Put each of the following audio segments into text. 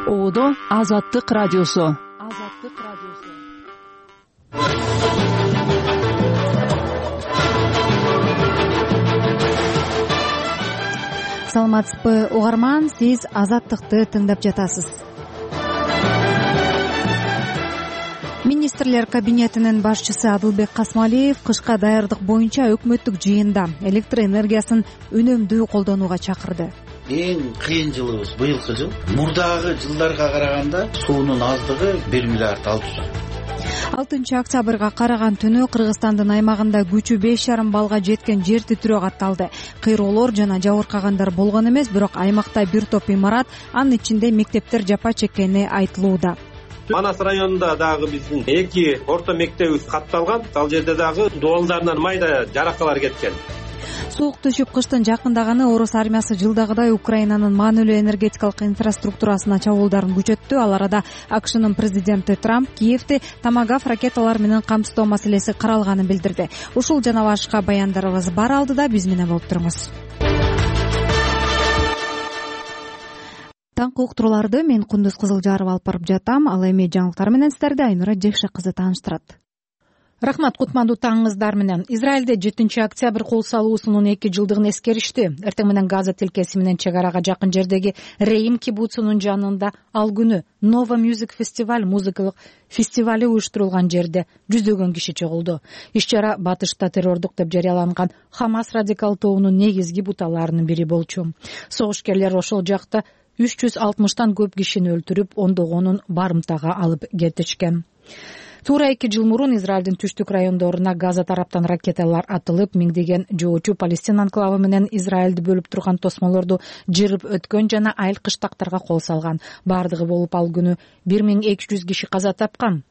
Оодо Азаттык радиосу. Саламатсызбы угарман, сиз Азаттыкты тыңдап жатасыз. Министрлер кабинетинин башчысы Адылбек Касмалиев кышка даярдык боюнча өкмөттүк жыйында электр энергиясын үнөмдүү колдонууга чакырды. Эң кыйын жылыбыз быйылкы жыл. Мурдагы жылдарга караганда суунун аздыгы 1 миллиард 600. 6 октябрга караган түнү Кыргызстандын аймагында күчү 5,5 балга жеткен жер титирөө катталды. Кыйроолор жана жабыркагандар болгон эмес, бирок аймакта бир топ имарат, анын ичинде мектептер жапа чеккени айтылууда. Манас районунда дагы биздин 2 орто мектебибиз катталган. Ал жерде дагы дуалдарынан майда жаракалар кеткен. Суук түшүп кыштын жакындаганы орус армиясы жылдагыдай Украинанын маанилүү энергетикалык инфраструктурасына чабуулдарын күчөттү. Ал арада АКШнын президенти Трамп Киевди Томагав ракеталар менен камсыздоо маселеси каралганын билдирди. Ушул жана башка баяндарыбыз бар алдыда, биз менен болуп туруңуз. Таңкы уктурууларды мен Кундуз Кызылжаров алып барып жатам. Ал эми жаңылыктар менен сиздерди Айнура Жекше кызы тааныштырат. Рахмат, кутмандуу таңыңыздар менен. Израилде 7 октябрь кол салуусунун 2 жылдыгын эскеришти. Эртең менен Газа тилкеси менен чек арага жакын жердеги Рейм кибуцунун жанында ал күнү Nova Music Festival музыкалык фестивали уюштурулган жерде жүздөгөн киши чогулду. Иш-чара батышта террордук деп жарыяланган Хамас радикал тобунун негизги буталарынын бири болчу. Согушкерлер ошол жакта 360тан көп кишини өлтүрүп, ондогонун барымтага алып кетишкен. Туура 2 жыл мурун Израилдин түштүк райондоруна Газа тараптан ракеталар атылып, миңдеген жоочу Палестина анклавы менен Израилди бөлүп турган тосмолорду жырып өткөн жана айыл кыштактарга кол салган. Бардыгы болуп ал күнү 1200 киши каза тапкан.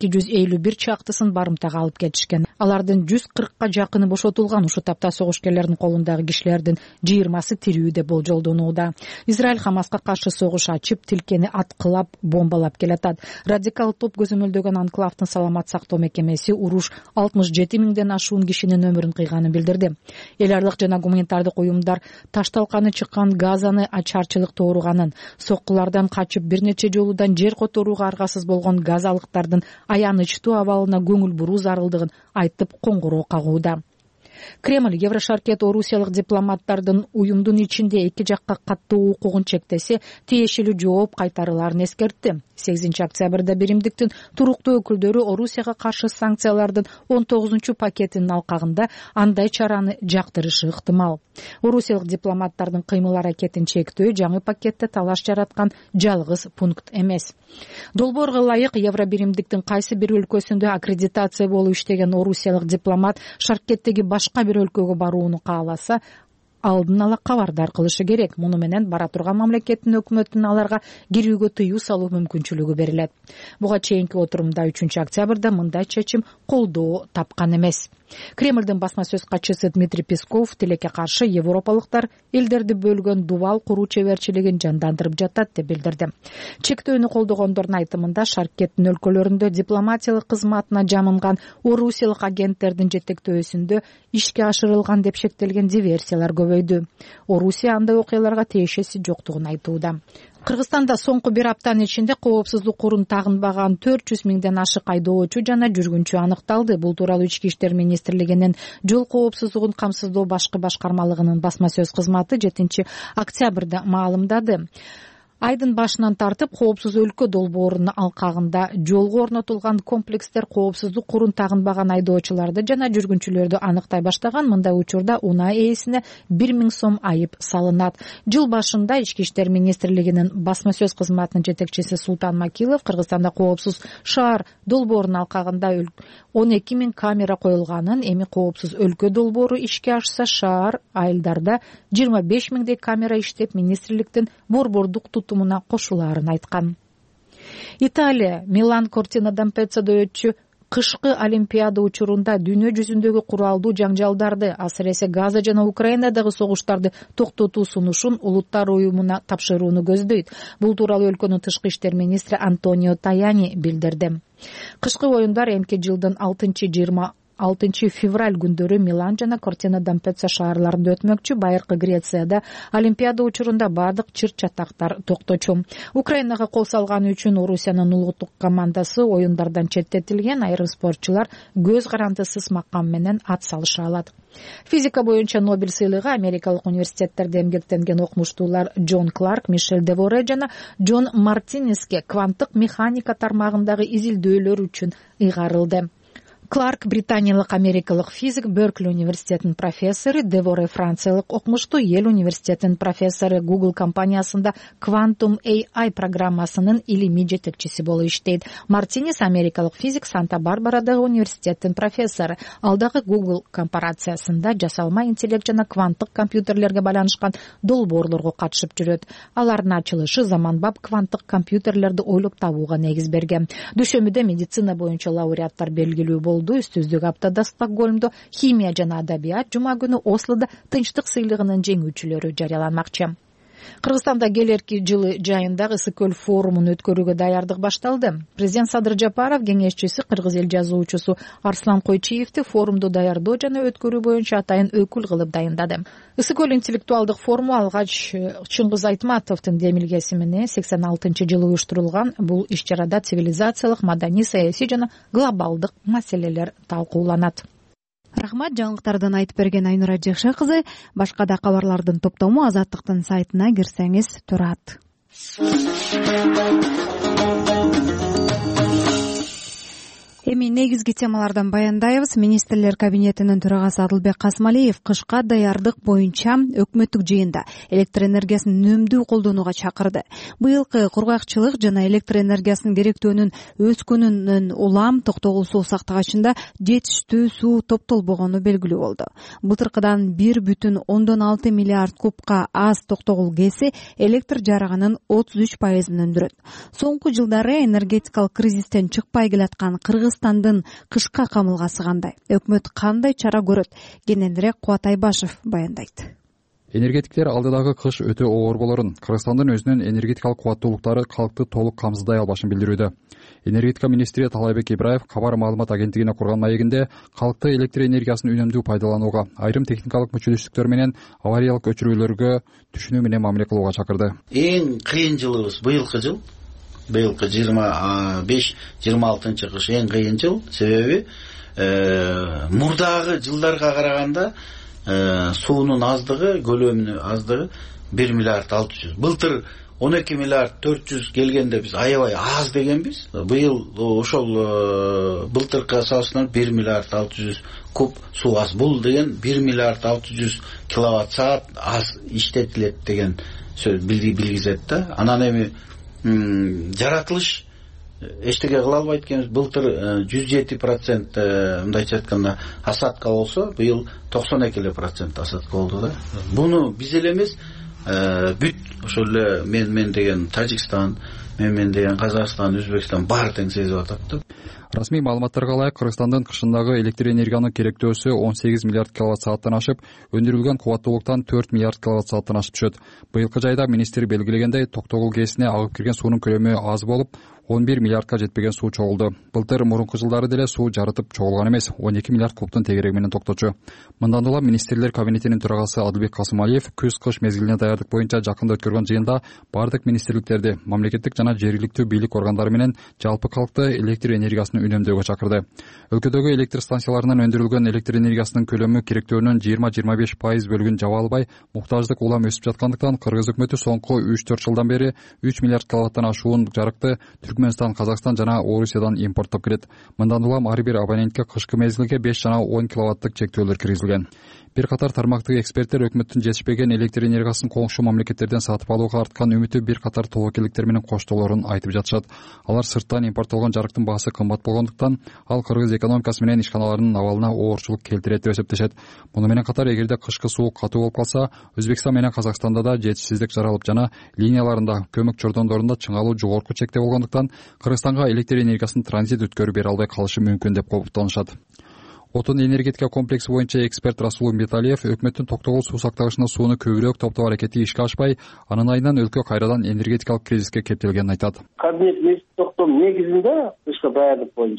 251 чактысын барымтага алып кетишкен. Алардын 140ка жакыны бошотулган. Ушул тапта согушкерлердин колундагы кишилердин 20сы тирүү деп болжолдонууда. Израиль Хамаска каршы согуш ачып, тилкени аткылап, бомбалап келатат. Радикал топ көзөмөлдөгөн анклавдын саламат сактоо мекемеси уруш 67 миңден ашуун кишинин өмүрүн кыйганын билдирди. Эл ардык жана гуманитардык уюмдар ташталканы чыккан Газаны ачарчылыкта ооруганын, соккулардан качып бир нече жолудан жер которууга аргасыз болгон газалыктардын аянычтуу абалына көңүл буруу зарылдыгын айтып коңгуроо кагууда. Кремль Еврошаркет орусиялык дипломаттардын уюмдун ичинде эки жакка каттуу укугун чектесе, тиешелүү жооп кайтарыларын эскертти. 8 октябрда биримдиктин туруктуу өкүлдөрү Орусияга каршы санкциялардын 19-пакетинин алкагында андай чараны жактырышы ыктымал. Орусиялык дипломаттардын кыймыл аракетин чектөө жаңы пакетте талаш жараткан жалгыз пункт эмес. Долбоорго ылайык Евробиримдиктин кайсы бир өлкөсүндө аккредитация болуп иштеген орусиялык дипломат Шаркеттеги башка бир өлкөгө барууну кааласа, алдын ала кабардар кылышы керек. Муну менен бара турган мамлекеттин өкмөтүнүн аларга кирүүгө тыюу салуу мүмкүнчүлүгү берилет. Буга чейинки отурумда 3 октябрда мындай чечим колдоо тапкан эмес. Кремлдин басма сөз катчысы Дмитрий Песков тилекке каршы европалыктар элдерди бөлгөн дубал куруу чеберчилигин жандандырып жатат деп билдирди. Чектөөнү колдогондордун айтымында Шаркеттин өлкөлөрүндө дипломатиялык кызматына жамынган орусиялык агенттердин жетектөөсүндө ишке ашырылган деп шектелген диверсиялар көбөйдү. Орусия андай окуяларга тиешеси жоктугун айтууда. Кыргызстанда соңку бир аптанын ичинде коопсуздук курун тагынбаган 400 миңден ашык айдоочу жана жүргүнчү аныкталды. Бул тууралуу Ички иштер министрлигинин жол коопсуздугун камсыздоо башкы башкармалыгынын басма сөз кызматы 7 октябрда маалымдады. Айдын башынан тартып коопсуз өлкө долбоорунун алкагында жолго орнотулган комплекстер коопсуздук курун тагынбаган айдоочуларды жана жүргүнчүлөрдү аныктай баштаган. Мындай учурда унаа ээсине 1000 сом айып салынат. Жыл башында Ички иштер министрлигинин басма сөз кызматынын жетекчиси Султан Макилов Кыргызстанда коопсуз шаар долбоорунун алкагында 12.000 камера коюлганын, эми коопсуз өлкө долбоору ишке ашса шаар айылдарда 25.000 камера иштеп, министрликтин борбордук тутумуна кошулаарын айткан. Италия Милан Кортина d'Ampezzo'да өтчү кышкы олимпиада учурунда дүйнө жүзүндөгү куралдуу жаңжалдарды, асыресе Газа жана Украинадагы согуштарды токтотуу сунушун улуттар уюмуна тапшырууну көздөйт. Бул тууралуу өлкөнүн тышкы иштер министри Антонио Таяни билдирди. Кышкы оюндар эмки жылдын 6-20 6-февраль күндөрү Милан жана Кортина d'Ampezzo шаарларында өтмөкчү. Байыркы Грецияда Олимпиада учурунда бардык чыр чатактар токточу. Украинага кол салганы үчүн Орусиянын улуттук командасы оюндардан четтетилген. Айрым спортчулар көз карандысыз макам менен ат салыша алат. Физика боюнча Нобель сыйлыгы америкалык университеттерде эмгектенген окумуштуулар Джон Кларк, Мишель Деворе жана Джон Мартинеске кванттык механика тармагындагы изилдөөлөр үчүн ыйгарылды. Кларк британиялык америкалык физик, Беркли университетинин профессору, Деворе франциялык окумуштуу, Йель университетинин профессору, Google компаниясында Quantum AI программасынын илимий жетекчиси болуп иштейт. Мартинес америкалык физик, Санта-Барбарадагы университеттин профессору. Ал дагы Google корпорациясында жасалма интеллект жана кванттык компьютерлерге байланышкан долбоорлорго катышып жүрөт. Алардын ачылышы заманбап кванттык компьютерлерди ойлоп табууга негиз берген. Дүйшөмбүдө медицина боюнча лауреаттар белгилүү болду. Үстүздүк аптада Стокгольмдо химия жана адабият, жума күнү Ослодо тынчтык сыйлыгынын жеңүүчүлөрү жарыяланмакчы. Кыргызстанда келерки жылы жайындагы Ысык-Көл форумун өткөрүүгө даярдык башталды. Президент Садыр Жапаров кеңешчиси, кыргыз эл жазуучусу Арслан Койчиевди форумду даярдоо жана өткөрүү боюнча атайын өкүл кылып дайындады. Ысык-Көл интеллектуалдык форуму алгач Чыңгыз Айтматовдун демилгеси менен 86-жылы уюштурулган. Бул иш-чарада цивилизациялык, маданий, саясий жана глобалдык маселелер талкууланат. Рахмат, жаңылыктардан айтып берген Айнура Жекше кызы. Башка да кабарлардын топтому Азаттыктын сайтына кирсеңиз турат. Эми негизги темалардан баяндайбыз. Министрлер кабинетинин төрагасы Адылбек Касмалиев кышка даярдык боюнча өкмөттүк жыйында электр энергиясын үнөмдүү колдонууга чакырды. Быйылкы кургакчылык жана электр энергиясынын керектөөнүн өскөнүнөн улам Токтогул суу сактагычында жетиштүү суу топтолбогону белгилүү болду. Былтыркыдан 1,6 миллиард кубка аз Токтогул ГЭСи электр жарыгынын 33%-ын өндүрөт. Соңку жылдары энергетикалык кризистен чыкпай келаткан Кыргызстандын кышка камылгасы кандай? Өкмөт кандай чара көрөт? Кененирээк Кубат Айбашев баяндайт. Энергетиктер алдыдагы кыш өтө оор болорун, Кыргызстандын өзүнүн энергетикалык кубаттуулуктары калкты толук камсыздай албашын билдирүүдө. Энергетика министри Талайбек Ибраев кабар маалымат агенттигине курган маегинде калкты электр энергиясын үнөмдүү пайдаланууга, айрым техникалык мүчөлүштүктөр менен авариялык өчүрүүлөргө түшүнүү менен мамиле кылууга чакырды. Эң кыйын жылыбыз быйылкы жыл. Быйылкы 25-26 кыш эң кыйын жыл. Себеби мурдагы жылдарга караганда суунун аздыгы, көлөмүнүн аздыгы 1 миллиард 600. Былтыр 12 миллиард 400 келгенде биз аябай аз дегенбиз. Быйыл ошол былтыркы салыштырмалуу 1 миллиард 600 куб суу аз. Бул деген 1 миллиард 600 киловатт саат аз иштетилет деген сөз билгизет да. Анан эми жаратылыш эчтеке кыла албайт экенбиз. Былтыр 107% мындайча айтканда асадка болсо, быйыл 92% асадка болду да. Буну биз эле эмес, бүт ошол эле мен деген Тажикстан, мен деген Казакстан, Өзбекстан баары тең сезип атат да. Расмий маалыматтарга ылайык, Кыргызстандын кышындагы электр энергиянын керектөөсү 18 миллиард киловатт сааттан ашып, өндүрүлгөн кубаттуулуктан 4 миллиард киловатт сааттан ашып түшөт. Быйылкы жайда министр белгилегендей, Токтогул ГЭСине агып кирген суунун көлөмү аз болуп, 11 миллиардка жетпеген суу чогулду. Былтыр мурунку жылдары деле суу жарытып чогулган эмес, 12 миллиард кубтун тегереги менен токточу. Мындан улам министрлер кабинетинин төрагасы Адылбек Касмалиев күз-кыш мезгилине даярдык боюнча жакында өткөргөн жыйында бардык министрликтерди, мамлекеттик жана жергиликтүү бийлик органдары менен жалпы калкты электр энергиясын үнөмдөөгө чакырды. Өлкөдөгү электр станцияларынан өндүрүлгөн электр энергиясынын көлөмү керектөөнүн 20-25% бөлүгүн жаба албай, муктаждык улам өсүп жаткандыктан Кыргыз өкмөтү соңку 3-4 жылдан бери 3 миллиард киловаттан ашуун жарыкты Түркмөнстан, Казакстан жана Орусиядан импорттоп келет. Мындан улам ар бир абонентке кышкы мезгилге 5 жана 10 киловаттык чектөөлөр киргизилген. Бир катар тармактык эксперттер өкмөттүн жетишпеген электр энергиясын коңшу мамлекеттерден сатып алууга арткан үмүтү бир катар тобокелдиктер менен коштоолорун айтып жатышат. Алар сырттан импорттолгон жарыктын баасы кымбат болгондуктан ал кыргыз экономикасы менен ишканаларынын абалына оорчулук келтирет деп эсептешет. Муну менен катар эгерде кышкы суу катуу болуп калса, Өзбекстан менен Казакстанда да жетишсиздик жаралып жана линияларында, көмөк чордондорунда чыңалуу жогорку чекте болгондуктан Кыргызстанга электр энергиясын транзит өткөрүп бере албай калышы мүмкүн деп кооптонушат. Отун энергетика комплекси боюнча эксперт Расул Умбеталиев өкмөттүн Токтогул суу сактагычына сууну көбүрөөк топтоо аракети ишке ашпай, анын айынан өлкө кайрадан энергетикалык кризиске кептелгенин айтат. Кабинет министр токтом негизинде кышка даярдык боюнча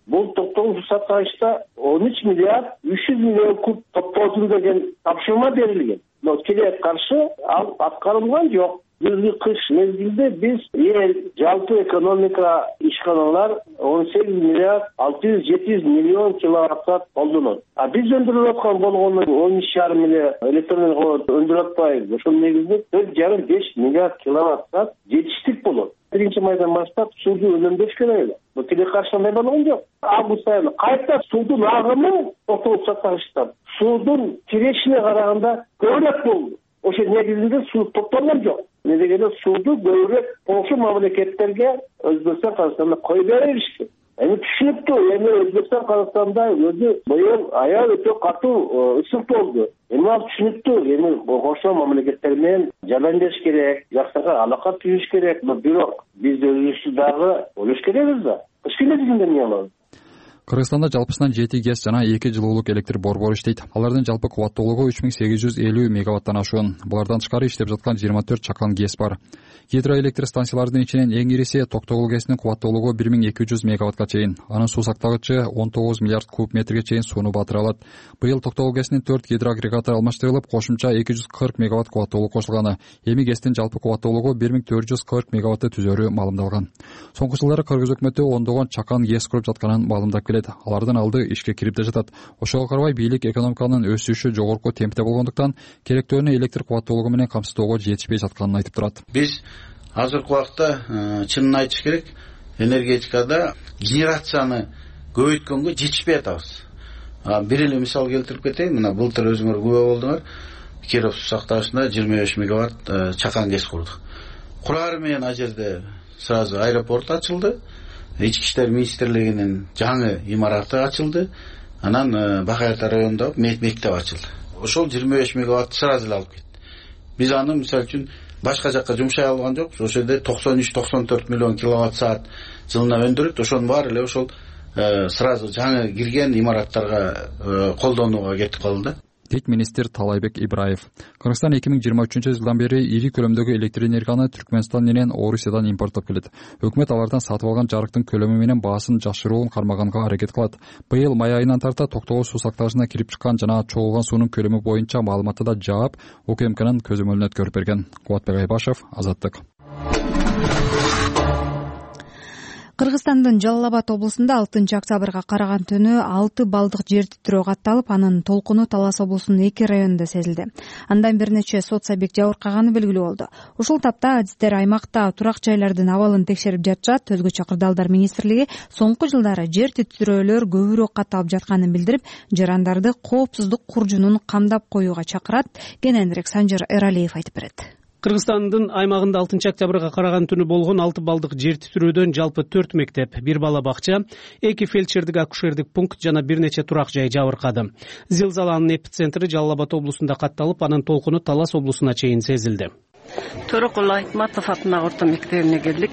Бул токтогул суу сактагычта 13 миллиард 300 миллион куб топтоосун деген тапшырма берилген. Но тилек каршы ал аткарылган жок. Күзгү кыш мезгилде биз эл жалпы экономика ишканалар 18 миллиард 600-700 миллион киловатт саат колдонот. Биз өндүрүп аткан болгону 13,5 миллиард электроэнергия өндүрүп атпайбыз. Ошол негизде 4,5 миллиард киловатт саат жетиштик болот. 1-майдан баштап сууду үнөмдөш керек эле. Бул тилек каршыланбай болгон жок. Август айында кайта суудун агымы токтогул сактагычтан суудун кирешине караганда көбүрөөк болду. Ошол негизинде суу токтолгон жок. Не дегенде сууду көбүрөөк коңшу мамлекеттерге Өзбекстан, Казакстанда кой беришти. Эми түшүнүктүү, эми Өзбекстан, Казакстанда өзү быйыл аябай өтө катуу ысык болду. Эми ал түшүнүктүү, эми коңшу мамлекеттер менен жардамдеш керек, жакшыраак алака түзүш керек. Бирок биз өзүбүздү дагы ойлош керекпиз да. Кыш мезгилинде эмне кылабыз? Кыргызстанда жалпысынан 7 ГЭС жана 2 жылуулук электр борбору иштейт. Алардын жалпы кубаттуулугу 3850 мегаваттан ашуун. Булардан тышкары иштеп жаткан 24 чакан ГЭС бар. Гидроэлектр станциялардын ичинен эң ириси Токтогул ГЭСинин кубаттуулугу 1200 мегаваттка чейин. Анын суу сактагычы 19 миллиард куб метрге чейин сууну батыра алат. Быйыл Токтогул ГЭСинин 4 гидроагрегаты алмаштырылып, кошумча 240 мегаватт кубаттуулук кошулган. Эми ГЭСтин жалпы кубаттуулугу 1440 мегаватты түзөрү маалымдалган. Соңку жылдары Кыргыз өкмөтү ондогон чакан ГЭС куруп жатканын маалымдап келет. Алардын алды ишке кирип да жатат. Ошого карабай бийлик экономиканын өсүшү жогорку темпте болгондуктан керектөөнү электр кубаттуулугу менен камсыздоого жетишпей жатканын айтып турат. Биз азыркы убакта чынын айтыш керек, энергетикада генерацияны көбөйткөнгө жетишпей атабыз. Бир эле мисал келтирип кетейин. Мына былтыр өзүңөр күбө болдуңар. Киров суу сактагычында 25 мегаватт чакан ГЭС курдук. Курары менен ал жерде сразу аэропорт ачылды. Ички иштер министрлигинин жаңы имараты ачылды. Анан Бакайырта районундагы мектеп ачылды. Ошол 25 мегаватт сразу эле алып кетти. Биз аны мисалы үчүн башка жакка жумшай алган жокпуз. Ошол жерде 93-94 миллион киловатт саат жылына өндүрөт. Ошонун баары эле ошол сразу жаңы кирген имараттарга колдонууга кетип калды. Дейт министр Талайбек Ибраев. Кыргызстан 2023 жылдан бери ири көлөмдөгү электр энергияны Түркмөнстан менен Орусиядан импорттоп келет. Өкмөт алардан сатып алган жарыктын көлөмү менен баасын жашыруун кармаганга аракет кылат. Быйыл май айынан тарта Токтогул суу сактагычына кирип чыккан жана чогулган суунун көлөмү боюнча маалыматты да жаап, УКМКнын көзөмөлүнө өткөрүп берген. Кубатбек Айбашев, Азаттык. Кыргызстандын Жалал Абад облусунда 6-октябрга караган түнү 6 балдык жер титирөө катталып, анын толкуну Талас облусунун 2 районунда сезилди. Андан бир нече сот сабек жабыркаганы белгилүү болду. Ушул тапта адистер аймакта турак жайлардын абалын текшерип жатышат. Өзгөчө Кырдаалдар министрлиги соңку жылдары жер титирөөлөр көбүрөөк катталып жатканын билдирип, жарандарды коопсуздук куржунун камдап коюуга чакырат. Кененирээк Санжар Эралиев айтып берет. Кыргызстандын аймагында 6-октябрга караган түнү болгон 6 балдык жер титирөөдөн жалпы 4 мектеп, 1 бала бакча, 2 фельдшердик акушердик пункт жана бир нече турак жай жабыркады. Зилзаланын эпицентри Жалал Абад облусунда катталып, анын толкуну Талас облусуна чейин сезилди. Төрөкул Айтматов атындагы орто мектебине келдик.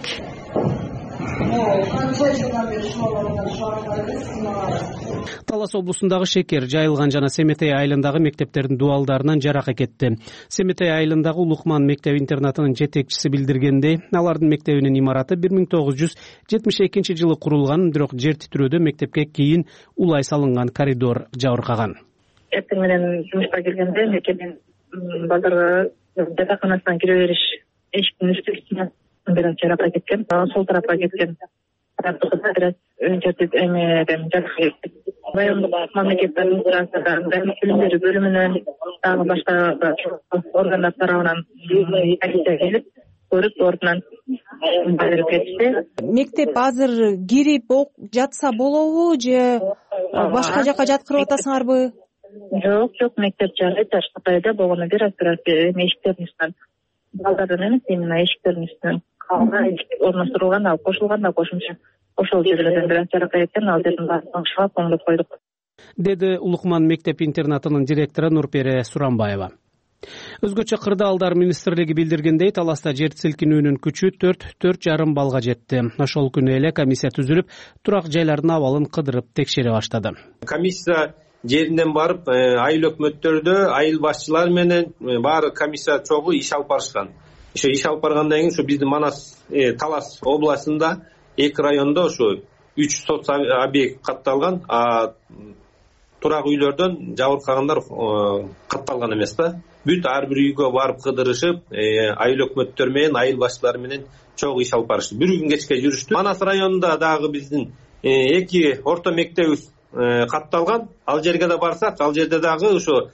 Талас облусундагы Шекер, Жайылган жана Семетей айылындагы мектептердин дуалдарынан жарака кетти. Семетей айылындагы Улукман мектеп-интернатынын жетекчиси билдиргендей, алардын мектебинин имараты 1972 жылы курулган, бирок жер титирөөдө мектепке кийин улай салынган коридор жабыркаган. Эртең менен жумушка келгенде мектептин балдарга жатаканасынан кире бериш эшиктин үстүнө бирок жарака кеткен. Сол тарапка кеткен. Бирок өнчөтүп эмеден жарака кетти. Райондук мамлекеттик администрациядан билимдери бөлүмүнөн дагы башка органдар тарабынан полиция келип көрүп ордунан берип кетти. Мектеп азыр кирип жатса болобу же башка жака жаткырып атасыңарбы? Жок, мектеп жагы ташкатайда болгону бир аз эшиктердин үстүнөн. Балдардын эмес, именно эшиктердин үстүнөн орноштурулган, ал кошулган да кошумча. Ошол жерлерден бир аз жарака кеткен, ал жердин баарын шаап коңдоп койдук. Деди Улукман мектеп-интернатынын директору Нурпере Сурамбаева. Өзгөчө Кырдаалдар министрлиги билдиргендей, Таласта жер силкинүүнүн күчү 4,5 балга жетти. Ошол күнү эле комиссия түзүлүп, турак жайлардын абалын кыдырып текшере баштады. Комиссия жеринден барып, айыл өкмөттөрдө, айыл башчылары менен баары комиссия чогуу иш алып барышкан. Иш алып баргандан кийин ушу биздин Манас Талас областында 2 райондо ушу 3 соц объект катталган, а турак үйлөрдөн жабыркагандар катталган эмес да. Бүт ар бир үйгө барып кыдырышып, айыл өкмөттөр менен, айыл башчылары менен чогуу иш алып барышты. Бир күн кечке жүрүштү. Манас районунда дагы биздин 2 орто мектебибиз катталган. Ал жерге да барсак, ал жерде дагы ошо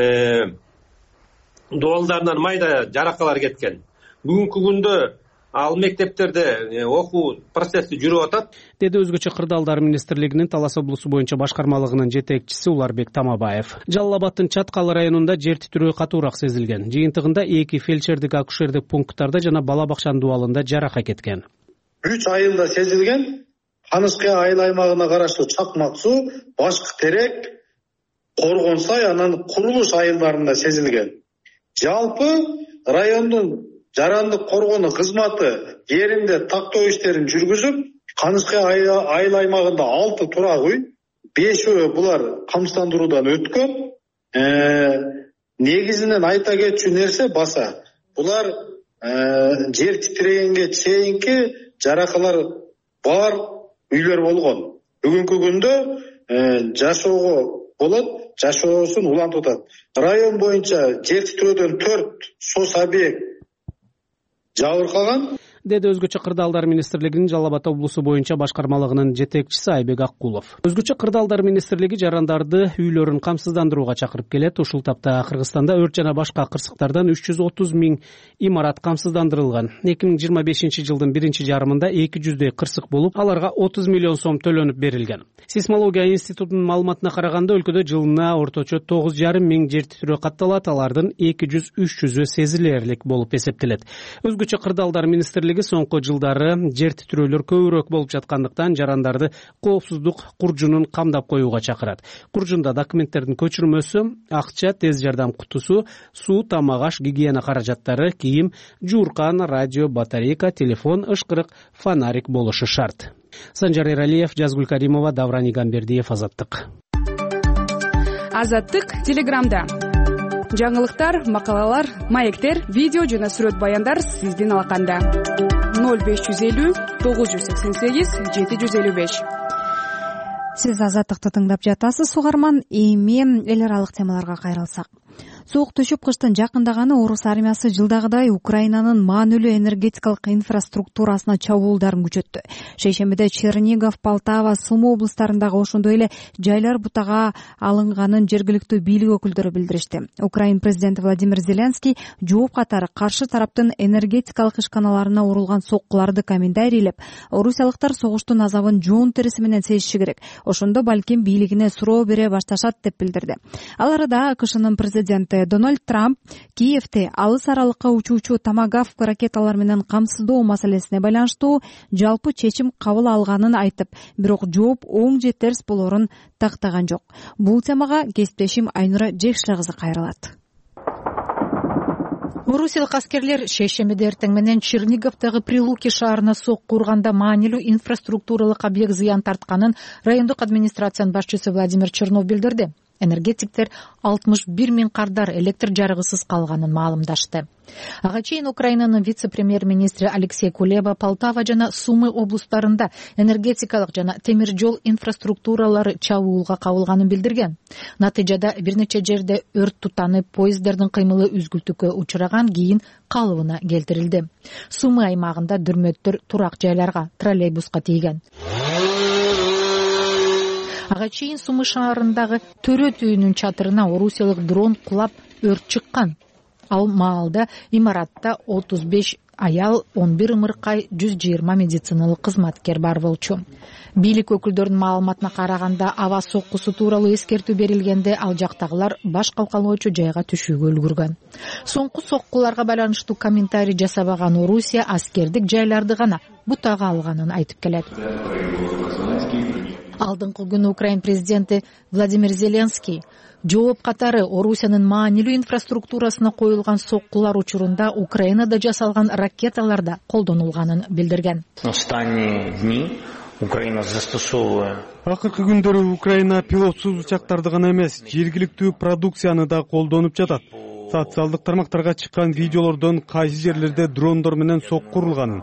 дуалдарынан майда жаракалар кеткен. Бүгүнкү күндө ал мектептерде окуу процесси жүрүп атат, деди Өзгөчө кырдаалдар министрлигинин Талас облусу боюнча башкармалыгынын жетекчиси Уларбек Тамабаев. Жалал Абадтын Чаткал районунда жер титирөө катуураак сезилген. Жыйынтыгында 2 фельдшердик акушердик пункттарда жана бала бакчанын дуалында жарака кеткен. 3 айылда сезилген. Канышкы айыл аймагына караштуу Чакмак суу, Башкы Терек, Коргон Сай, анан Курулуш айылдарында сезилген. Жалпы райондун жарандык коргонуу кызматы жеринде тактоо иштерин жүргүзүп, Канышкы айыл аймагында 6 турак үй, 5 булар камсыздандыруудан өткөн. Негизинен айта кетчү нерсе баса, булар жер титирегенге чейинки жаракалар бар үйлөр болгон. Бүгүнкү күндө жашоого болот, жашоосун улантып атат. Район боюнча жер титирөөдөн 4 сос объект жабыркаган, деди Өзгөчө кырдаалдар министрлигинин Жалал Абад облусу боюнча башкармалыгынын жетекчиси Айбек Аккулов. Өзгөчө кырдаалдар министрлиги жарандарды үйлөрүн камсыздандырууга чакырып келет. Ушул тапта Кыргызстанда өрт жана башка кырсыктардан 330 000 имарат камсыздандырылган. 2025 жылдын биринчи жарымында 200 кырсык болуп, аларга 30 миллион сом төлөнүп берилген. Сейсмология институтунун маалыматына караганда өлкөдө жылына орточо 9,5 миң жер титирөө катталат, алардын 200-300 сезилерлик болуп эсептелет. Өзгөчө кырдаалдар министрлиги соңку жылдары жер титирөөлөр көбүрөөк болуп жаткандыктан жарандарды коопсуздук куржунун камдап коюуга чакырат. Куржунда документтердин көчүрмөсү, акча, тез жардам кутусу, суу, тамак аш, гигиена каражаттары, кийим, жууркан, радио, батарейка, телефон, ышкырык, фонарик болушу шарт. Санжар Эралиев, Жазгүл Каримова, Давран Игамбердиев, Азаттык. Азаттык Телеграмда. Жаңылыктар, макалалар, маектер, видео жана сүрөт баяндар сиздин алаканда. 0550 988 755. Сиз Азаттыкты тыңдап жатасыз, угарман. Эми эл аралык темаларга кайрылсак. Суук түшүп кыштын жакындаганы орус армиясы жылдагыдай Украинанын маанилүү энергетикалык инфраструктурасына чабуулдарын күчөттү. Шейшембиде Чернигов, Полтава, Сумы облустарындагы ошондой эле жайлар бутага алынганын жергиликтүү бийлик өкүлдөрү билдиришти. Украин президенти Владимир Зеленский жооп катары каршы тараптын энергетикалык ишканаларына урулган соккуларды комментарийлеп, орусиялыктар согуштун азабын жоон териси менен сезиши керек. Ошондо балким бийлигине суроо бере башташат деп билдирди. Ал арада АКШнын президенти Дональд Трамп Киевте алыс аралыкка учуучу томагавк ракеталар менен камсыздоо маселесине байланыштуу жалпы чечим кабыл алганын айтып, бирок жооп оң же терс болорун тактаган жок. Бул темага кесиптешим Айнура Жекшиле кызы кайрылат. Орусиялык аскерлер шейшембиде эртең менен Черниговдагы Прилуки шаарына сокку урганда маанилүү инфраструктуралык объект зыян тартканын райондук администрациянын башчысы Владимир Чернов билдирди. Энергетиктер 61 000 кардар электр жарыгысыз калганын маалымдашты. Ага чейин Украинанын вице-премьер-министри Алексей Кулеба Полтава жана Сумы облустарында энергетикалык жана темир жол инфраструктуралары чабуулга кабылганын билдирген. Натыйжада бир нече жерде өрт тутанып, поезддердин кыймылы үзгүлтүккө учураган, кийин калыбына келтирилди. Сумы аймагында дүрмөттөр турак жайларга, троллейбуска тийген. Ага чейин Сумы шаарындагы төрөт үйүнүн чатырына орусиялык дрон кулап өрт чыккан. Ал маалда имаратта 35 аял, 11 ымыркай, 120 медициналык кызматкер бар болчу. Бийлик өкүлдөрүнүн маалыматына караганда аба соккусу тууралуу эскертүү берилгенде ал жактагылар баш калкалоочу жайга түшүүгө үлгүргөн. Соңку соккуларга байланыштуу комментарий жасабаган Орусия аскердик жайларды гана бутага алганын айтып келет. Алдыңкы күнү Украин президенти Владимир Зеленский жооп катары Орусиянын маанилүү инфраструктурасына коюлган соккулар учурунда Украинада жасалган ракеталарда колдонулганын билдирген. Акыркы күндөрү Украина пилотсуз учактарды гана эмес, жергиликтүү продукцияны да колдонуп жатат. Социалдык тармактарга чыккан видеолордон кайсы жерлерде дрондор менен сокку урулганын,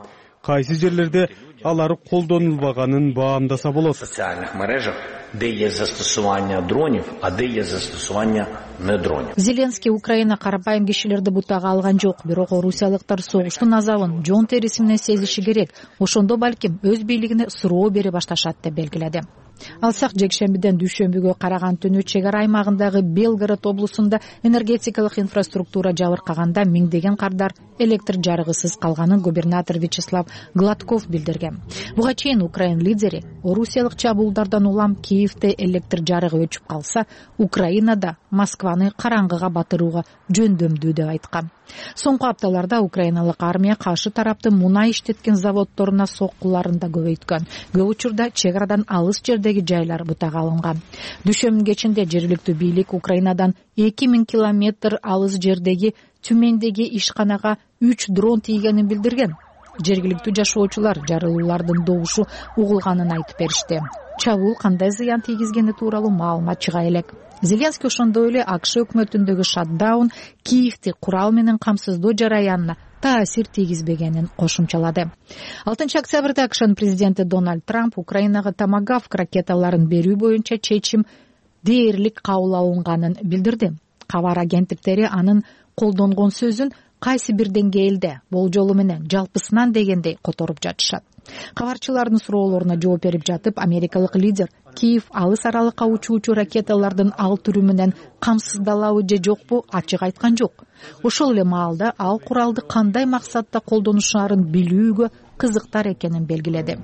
кайсы жерлерде алар колдонулбаганын баамдаса болот. В социальных мережах, де є застосування дронів, а де є застосування не дронів. Зеленский Украина карапайым кишилерди бутага алган жок, бирок орусиялыктар согуштун азабын жон териси менен сезиши керек. Ошондо балким өз бийлигине суроо бере башташат деп белгиледи. Алсак жекшембиден дүйшөмбүгө караган түнү чек ара аймагындагы Белгород облусунда энергетикалык инфраструктура жабыркаганда миңдеген кардар электр жарыгысыз калганын губернатор Вячеслав Гладков билдирген. Буга чейин Украин лидери орусиялык чабуулдардан улам Киевде электр жарыгы өчүп калса, Украинада Москваны караңгыга батырууга жөндөмдүү деп айткан. Соңку апталарда украиналык армия каршы тарапты мунай иштеткен заводдоруна соккуларын да көбөйткөн. Көп учурда чек арадан алыс жердеги жайлар бутага алынган. Дүйшөмбү кечинде жергиликтүү бийлик Украинадан 2000 километр алыс жердеги Түмендеги ишканага 3 дрон тийгенин билдирген. Жергиликтүү жашоочулар жарылуулардын добушу угулганын айтып беришти. Чабуул кандай зыян тийгизгени тууралуу маалымат чыга элек. Зеленский ошондой эле АКШ өкмөтүндөгү шатдаун Киевди курал менен камсыздоо жараянына таасир тийгизбегенин кошумчалады. 6 октябрда АКШнын президенти Дональд Трамп Украинага Томагавк ракеталарын берүү боюнча чечим дээрлик кабыл алынганын билдирди. Кабар агенттиктери анын колдонгон сөзүн кайсы бир деңгээлде болжолу менен жалпысынан дегендей которуп жатышат. Кабарчылардын суроолоруна жооп берип жатып, америкалык лидер Киев алыс аралыкка учуучу ракеталардын ал түрү менен камсыздалабы же жокпу ачык айткан жок. Ошол эле маалда ал куралды кандай максатта колдонушаарын билүүгө кызыктар экенин белгиледи.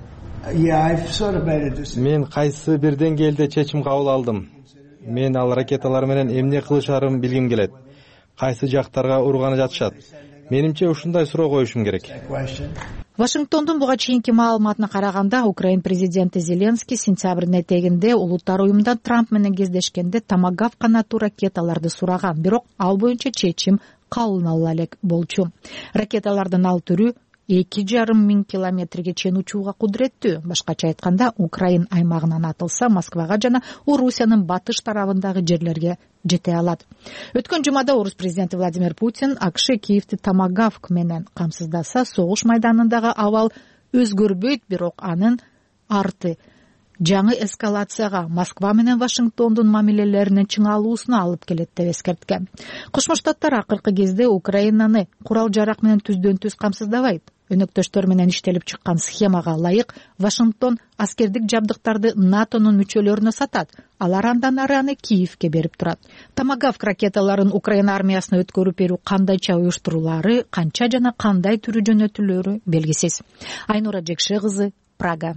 Мен кайсы бир деңгээлде чечим кабыл алдым. Мен ал ракеталар менен эмне кылышарын билгим келет. Кайсы жактарга урганы жатышат. Менимче ушундай суроо коюшум керек. Вашингтондун буга чейинки маалыматына караганда, Украин президенти Зеленский сентябрдын этегинде улуттар уюмунда Трамп менен кездешкенде Томагавк канаттуу ракеталарды сураган, бирок ал боюнча чечим кабыл алына элек болчу. Ракеталардын ал түрү 2,5 километрге чейин учууга кудуреттүү. Башкача айтканда, Украин аймагынан атылса, Москвага жана Орусиянын батыш тарабындагы жерлерге жете алат. Өткөн жумада орус президенти Владимир Путин АКШ Киевди Томагавк менен камсыздаса, согуш майданындагы абал өзгөрбөйт, бирок анын арты жаңы эскалацияга Москва менен Вашингтондун мамилелеринин чыңалуусуна алып келет деп эскерткен. Кошмо Штаттар акыркы кезде Украинаны курал жарак менен түздөн түз камсыздабайт. Өнөктөштөр менен иштелип чыккан схемага ылайык Вашингтон аскердик жабдыктарды НАТОнун мүчөлөрүнө сатат. Алар андан ары аны Киевке берип турат. Томагавк ракеталарын Украина армиясына өткөрүп берүү кандайча уюштурулары, канча жана кандай түрү жөнөтүлөрү белгисиз. Айнура Жекше кызы, Прага.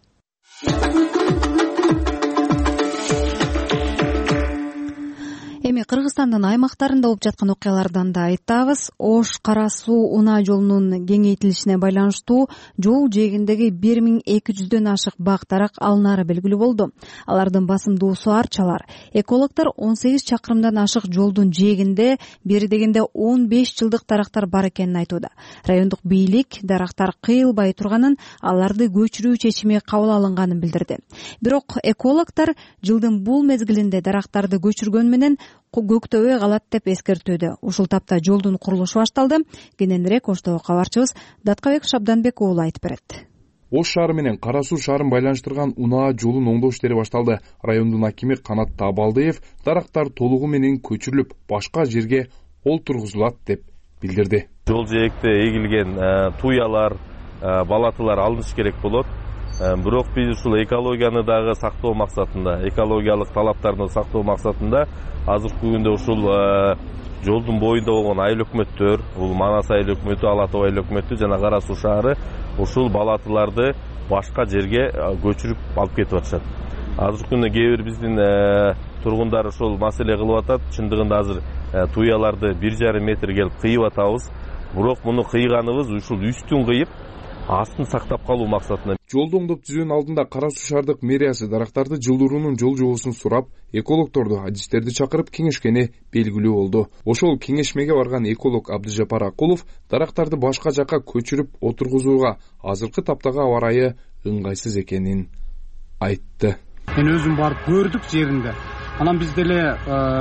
Эми Кыргызстандын аймактарында болуп жаткан окуялардан да айтабыз. Ош Кара суу унаа жолунун кеңейтилишине байланыштуу жол жээгиндеги 1200дөн ашык бак дарак алынары белгилүү болду. Алардын басымдуусу арчалар. Экологдор 18 чакырымдан ашык жолдун жээгинде бери дегенде 15 жылдык дарактар бар экенин айтууда. Райондук бийлик дарактар кыйылбай турганын, аларды көчүрүү чечими кабыл алынганын билдирди. Бирок экологдор жылдын бул мезгилинде дарактарды көчүргөн менен көктөбөй калат деп эскертүүдө. Ушул тапта жолдун курулушу башталды. Кененирээк Оштогу кабарчыбыз Даткабек Шабданбек уулу айтып берет. Ош шаары менен Кара суу шаарын байланыштырган унаа жолун оңдоо иштери башталды. Райондун акими Канат Табалдыев дарактар толугу менен көчүрүлүп, башка жерге олтургузулат деп билдирди. Жол жээкте эгилген туялар, балатылар алыныш керек болот. Бирок биз ушул экологияны дагы сактоо максатында, экологиялык талаптарды сактоо максатында азыркы күндө ушул жолдун боюнда болгон айыл өкмөттөр, бул Манас айыл өкмөтү, Ала Тоо айыл өкмөтү жана Кара суу шаары ушул балатыларды башка жерге көчүрүп алып кетип атышат. Азыркы күндө кээ бир биздин тургундар ушул маселе кылып атат. Чындыгында азыр туяларды 1,5 метр келип кыйып атабыз. Бирок муну кыйганыбыз ушул үстүн кыйып, астын сактап калуу максатында. Жолду оңдоп түзүүнүн алдында Кара суу шаардык мэриясы дарактарды жылдыруунун жол жобосун сурап, экологдорду, адистерди чакырып кеңешкени белгилүү болду. Ошол кеңешмеге барган эколог Абдыжапар Акулов дарактарды башка жакка көчүрүп отургузууга азыркы таптагы аба ырайы ыңгайсыз экенин айтты. Мен өзүм барып көрдүк жеринде. анан биз деле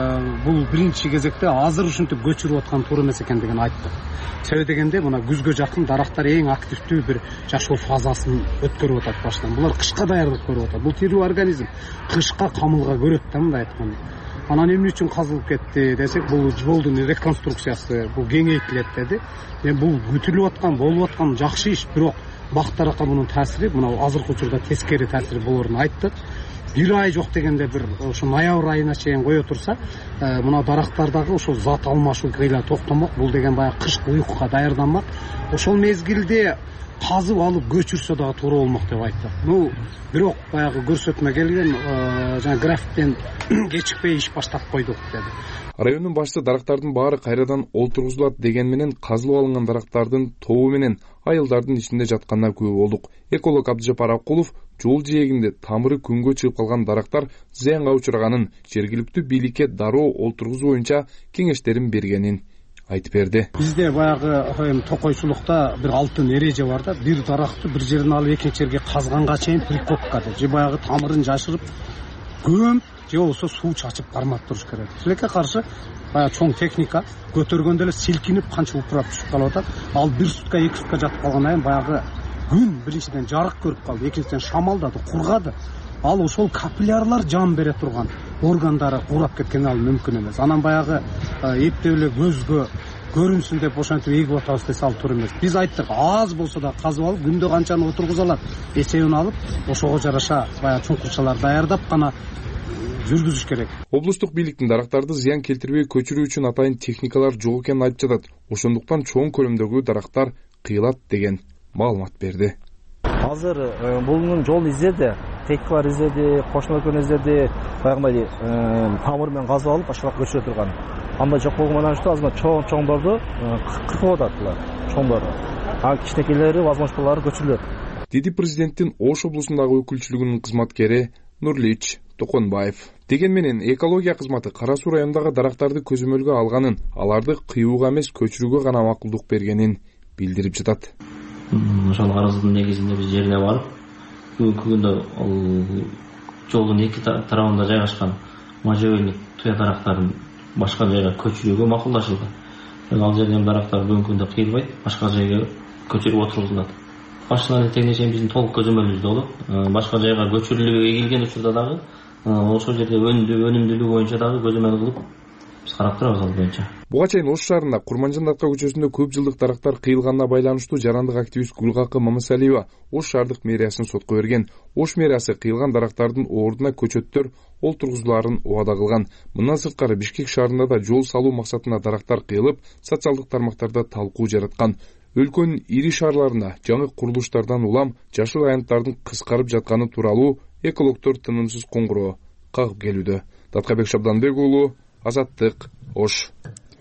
бул биринчи кезекте азыр ушинтип көчүрүп аткан туура эмес экендигин айттык. Себеби дегенде мына күзгө жакын дарактар эң активдүү бир жашоо фазасын өткөрүп атат башынан. Булар кышка даярдык көрүп атат. Бул тирүү организм кышка камылга көрөт да, мындай айтканда. Анан эмне үчүн казылып кетти десек, бул жолдун реконструкциясы, бул кеңейтилет деди. Бул күтүлүп аткан, болуп аткан жакшы иш, бирок бактаракка мунун таасири, мына азыркы учурда тескери таасири болорун айттык. Бир ай жок дегенде бир ошо ноябрь айына чейин кое турса, мына дарактардагы ошол зат алмашуу кыйла токтомок. Бул деген баягы кышкы уйкуга даярданмак. Ошол мезгилде казып алып көчүрсө дагы туура болмок деп айттык. Бирок баягы көрсөтмө келген, жана графиктен кечикпей иш баштап койдук деди. Райондун башчысы дарактардын баары кайрадан олтургузулат деген менен казылып алынган дарактардын тобу менен айылдардын ичинде жатканына күбө болдук. Эколог Абдыжапар Акулов жол жээгинде тамыры күнгө чыгып калган дарактар зыянга учраганын, жергиликтүү бийликке дароо олтургузуу боюнча кеңештерин бергенин айтып берди. Бизде баягы токойчулукта бир алтын эреже бар да, бир даракты бир жерден алып экинчи жерге казганга чейин прикопка деп, же баягы тамырын жашырып көмүп, же болбосо суу чачып кармап туруш керек. Тилекке каршы баягы чоң техника көтөргөндө эле силкинип канча упурап түшүп калып атат. Ал бир сутка, эки сутка жатып калгандан кийин баягы күн биринчиден жарык көрүп калды, экинчиден шамалдады, кургады. Ал ошол капиллярлар жан бере турган органдары курап кеткен ал мүмкүн эмес. Анан баягы эптеп эле көзгө көрүнсүн деп ошентип эгип атабыз десе ал туура эмес. Биз айттык, аз болсо да казып алып, күндө канчаны отургуза алат эсебин алып, ошого жараша баягы чуңкурчалар даярдап гана жүргүзүш керек. Облустук бийликтин дарактарды зыян келтирбей көчүрүү үчүн атайын техникалар жок экенин айтып жатат. Ошондуктан чоң көлөмдөгү дарактар кыйылат деген маалымат берди. Азыр бул жол издеди, техникалар издеди, кошуналар издеди, баягы тамыр менен казып алып башка көчүрө турган. Анда жок болгондон үчүн азыр чоңдорду кыркып атат, чоңдорду. А кичинекейлери возможностьлары көчүрүлөт. Деди президенттин Ош облусундагы өкүлчүлүгүнүн кызматкери Нурлич Токонбаев. Деген менен экология кызматы Кара Суу районундагы дарактарды көзөмөлгө алганын, аларды кыюуга эмес көчүрүүгө гана макулдук бергенин билдирип жатат. Ошол карыздын негизинде биз жерине барып, бүгүнкү күндө ал жолдун эки тарабында жайгашкан можжевельник туя дарактарын башка жайга көчүрүүгө макулдашылган. Ал жерден дарактар бүгүнкү күндө кыйылбайт, башка жайга көчүрүп отургузулат. Башынан этегине чейин биздин толук көзөмөлүбүздө болот. Башка жайга көчүрүлүп эгилген учурда дагы ошол жерде өнүмдүүлүгү боюнча дагы көзөмөл кылып биз карап турабыз ал боюнча. Буга чейин Ош шаарында Курманжан Датка көчөсүндө көп жылдык дарактар кыйылганына байланыштуу жарандык активист Гүлгакы Мамасалиева Ош шаардык мэриясын сотко берген. Ош мэриясы кыйылган дарактардын ордуна көчөттөр олтургузуларын убада кылган. Мындан сырткары Бишкек шаарында да жол салуу максатында дарактар кыйылып, социалдык тармактарда талкуу жараткан. Өлкөнүн ири шаарларында жаңы курулуштардан улам жашыл аянттардын кыскарып жатканы тууралуу экологдор тынымсыз коңгуроо кагып келүүдө. Даткабек Шабданбек уулу, Азаттык, Ош.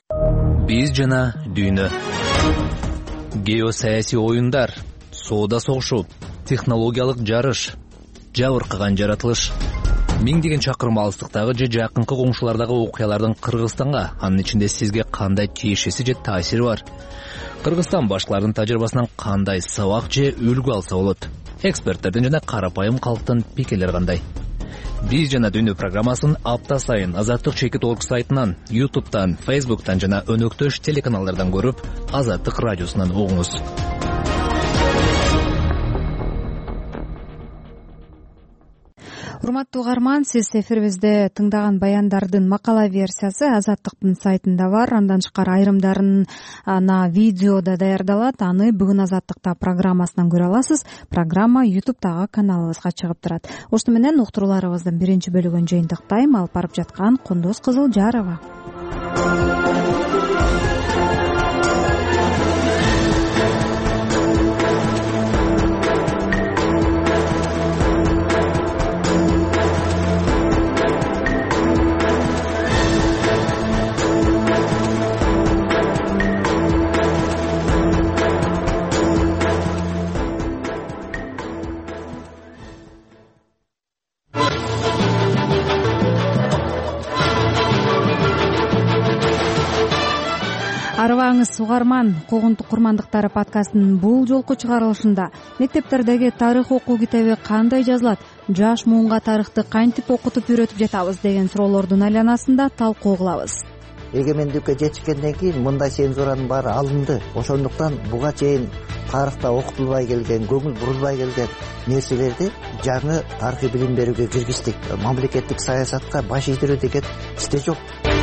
Биз жана дүйнө. Геосаясий оюндар, соода согушу, технологиялык жарыш, жабыркаган жаратылыш. Миңдеген чакырым алыстыктагы же жакынкы коңшулардагы окуялардын Кыргызстанга, анын ичинде сизге кандай тиешеси же таасири бар? Кыргызстан башкалардын тажрыйбасынан кандай сабак же үлгү алса болот? Эксперттердин жана карапайым калктын пикирлери кандай? Биз жана дүйнө программасын апта сайын Азаттык Чекит.org сайтынан, YouTube'тан, Facebook'тан жана өнөктөш телеканалдардан көрүп, Азаттык радиосунан угуңуз. Урматтуу угарман, сиз эфирибизде тыңдаган баяндардын макала версиясы Азаттыктын сайтында бар. Андан тышкары айрымдарына видео да даярдалат. Аны бүгүн Азаттыкта программасынан көрө аласыз. Программа YouTube'дагы каналыбызга чыгып турат. Ошто менен уктурууларыбыздын биринчи бөлүгүн жыйынтыктайм. Алып барып жаткан Кундуз Кызылжарова. Арыбаңыз угарман, Когунтук курмандыктары подкастынын бул жолку чыгарылышында мектептердеги тарых окуу китеби кандай жазылат, жаш муунга тарыхты кантип окутуп үйрөтүп жатабыз деген суроолордун айланасында талкуу кылабыз. Эгемендикке жетишкенден кийин мындай цензуранын баары алынды. Ошондуктан буга чейин тарыхта окутулбай келген, көңүл бурулбай келген нерселерди жаңы тарыхый билим берүүгө киргиздик. Мамлекеттик саясатка баш ийдирүү деген исте жок.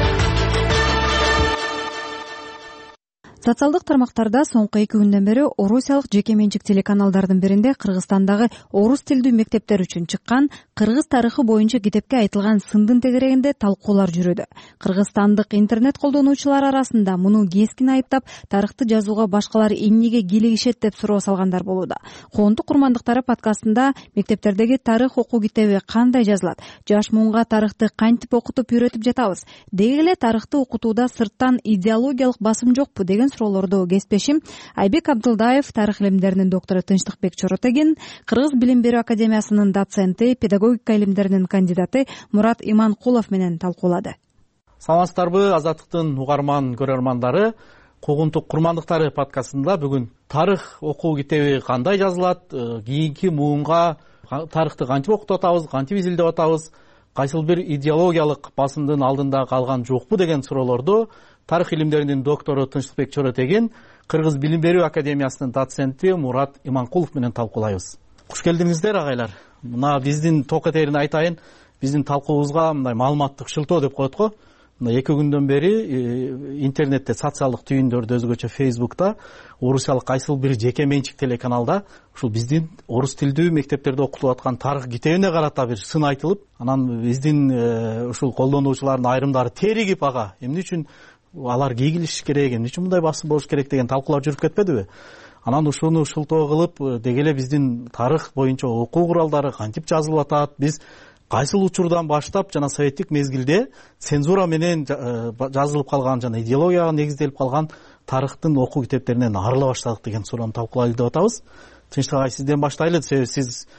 Социалдык тармактарда соңку 2 күндөн бери орусиялык жеке менчик телеканалдардын биринде Кыргызстандагы орус тилдүү мектептер үчүн чыккан кыргыз тарыхы боюнча китепке айтылган сындын тегерегинде талкуулар жүрүүдө. Кыргызстандык интернет колдонуучулар арасында муну кескин айыптап, тарыхты жазууга башкалар эмнеге кийлигишет деп суроо салгандар болууда. Коомдук курмандыктары подкастында мектептердеги тарых окуу китеби кандай жазылат, жаш муунга тарыхты кантип окутуп үйрөтүп жатабыз, деги эле тарыхты окутууда сырттан идеологиялык басым жокпу деген суроолорду кеспешим Айбек Абдылдаев, тарых илимдеринин доктору Тынчтыкбек Чоротегин, Кыргыз билим берүү академиясынын доценти, педагогика илимдеринин кандидаты Мурат Иманкулов менен талкуулады. Саламатсыздарбы, Азаттыктын угарман көрөрмандары, Куугунтук курмандыктары подкастында бүгүн тарых окуу китеби кандай жазылат, кийинки муунга тарыхты кантип окутуп атабыз, кантип изилдеп атабыз, кайсыл бир идеологиялык басымдын алдында калган жокпу деген суроолорду тарых илимдеринин доктору Тынчтыкбек Чоротегин, Кыргыз билим берүү академиясынын доценти Мурат Иманкулов менен талкуулайбыз. Куш келдиңиздер агайлар. Мына биздин токетерин айтайын, биздин талкуубузга мындай маалыматтык шылтоо деп коет го. Мына 2 күндөн бери интернетте, социалдык түйүндөрдө, өзгөчө Facebook'та орусиялык кайсыл бир жеке менчик телеканалда ушул биздин орус тилдүү мектептерде окутулуп аткан тарых китебине карата бир сын айтылып, анан биздин ушул колдонуучулардын айрымдары теригип, ага эмне үчүн алар кийгилиш керек, эмне үчүн мындай басым болуш керек деген талкуулар жүрүп кетпедиби? Анан ушуну шылтоо кылып, деги эле биздин тарых боюнча окуу куралдары кантип жазылып атат, биз кайсыл учурдан баштап жана советтик мезгилде цензура менен жазылып калган жана идеологияга негизделип калган тарыхтын окуу китептеринен арыла баштадык деген суроону талкуулайлы деп атабыз. Тынчтык агай, сизден баштайлы. Себеби сиз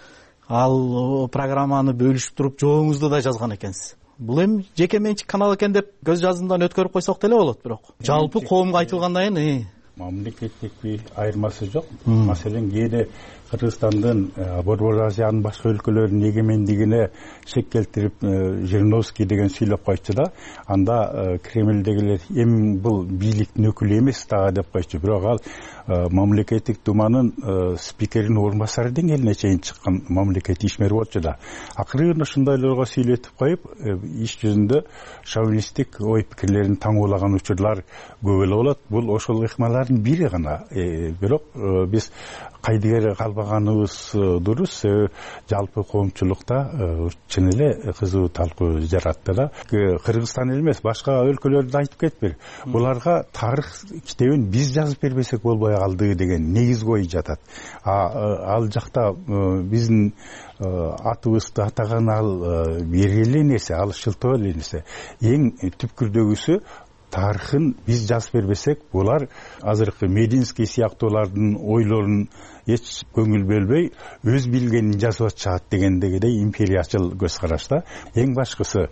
ал программаны бөлүшүп туруп жооңузду да жазган экенсиз. Бул эми жеке менчик канал экен деп көз жазымдан өткөрүп койсок деле болот, бирок жалпы коомго айтылгандан кийин мамлекеттик бир айырмасы жок. Маселен, кээде Кыргызстандын Борбор Азиянын башка өлкөлөрүнүн эгемендигине шек келтирип Жириновский деген сүйлөп койчу да, анда Кремлдегилер эми бул бийликтин өкүлү эмес дагы деп койчу. Бирок ал мамлекеттик думанын спикеринин орун басары деңгээлине чейин чыккан мамлекеттик ишмер болчу да. Акырын ушундайларга сүйлөтүп коюп, иш жүзүндө шовинисттик ой пикирлерин таңуулаган учурлар көп эле болот. Бул ошол ыкмалардын бири гана. Бирок биз кайдыгер калбаганыбыз дурус. Жалпы коомчулукта чын эле кызуу талкуу жаратты да. Кыргызстан эле эмес, башка өлкөлөрдү айтып кетпир. Буларга тарых китебин биз жазып бербесек болбой калды деген негиз ой жатат. Ал жакта биздин атыбызды атаган ал бергеле нерсе, ал шылтоо эле нерсе. Эң түпкүрдөгүсү тарыхын биз жазып бербесек, булар азыркы Мединский сыяктуулардын ойлорун эч көңүл бөлбөй өз билгенин жазып атышат дегендегидей империячыл көз карашта. Эң башкысы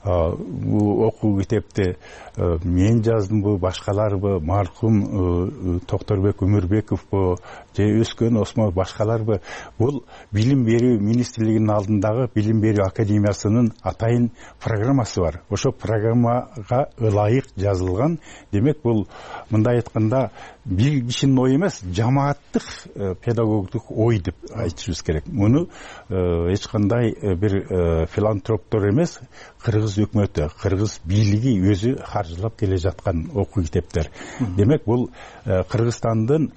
бул окуу китепти мен жаздымбы, башкаларбы, маркум Токторбек Өмүрбековбу же өскөн Осмон башкаларбы, бул билим берүү министрлигинин алдындагы билим берүү академиясынын атайын программасы бар. Ошо программага ылайык жазылган. Демек, бул мындай айтканда бир кишинин ою эмес, жамааттык педагогдук ой деп айтышыбыз керек. Муну эч кандай бир филантроптор эмес, кыргыз өкмөтү, кыргыз бийлиги өзү каржылап келе жаткан окуу китептер. Демек, бул Кыргызстандын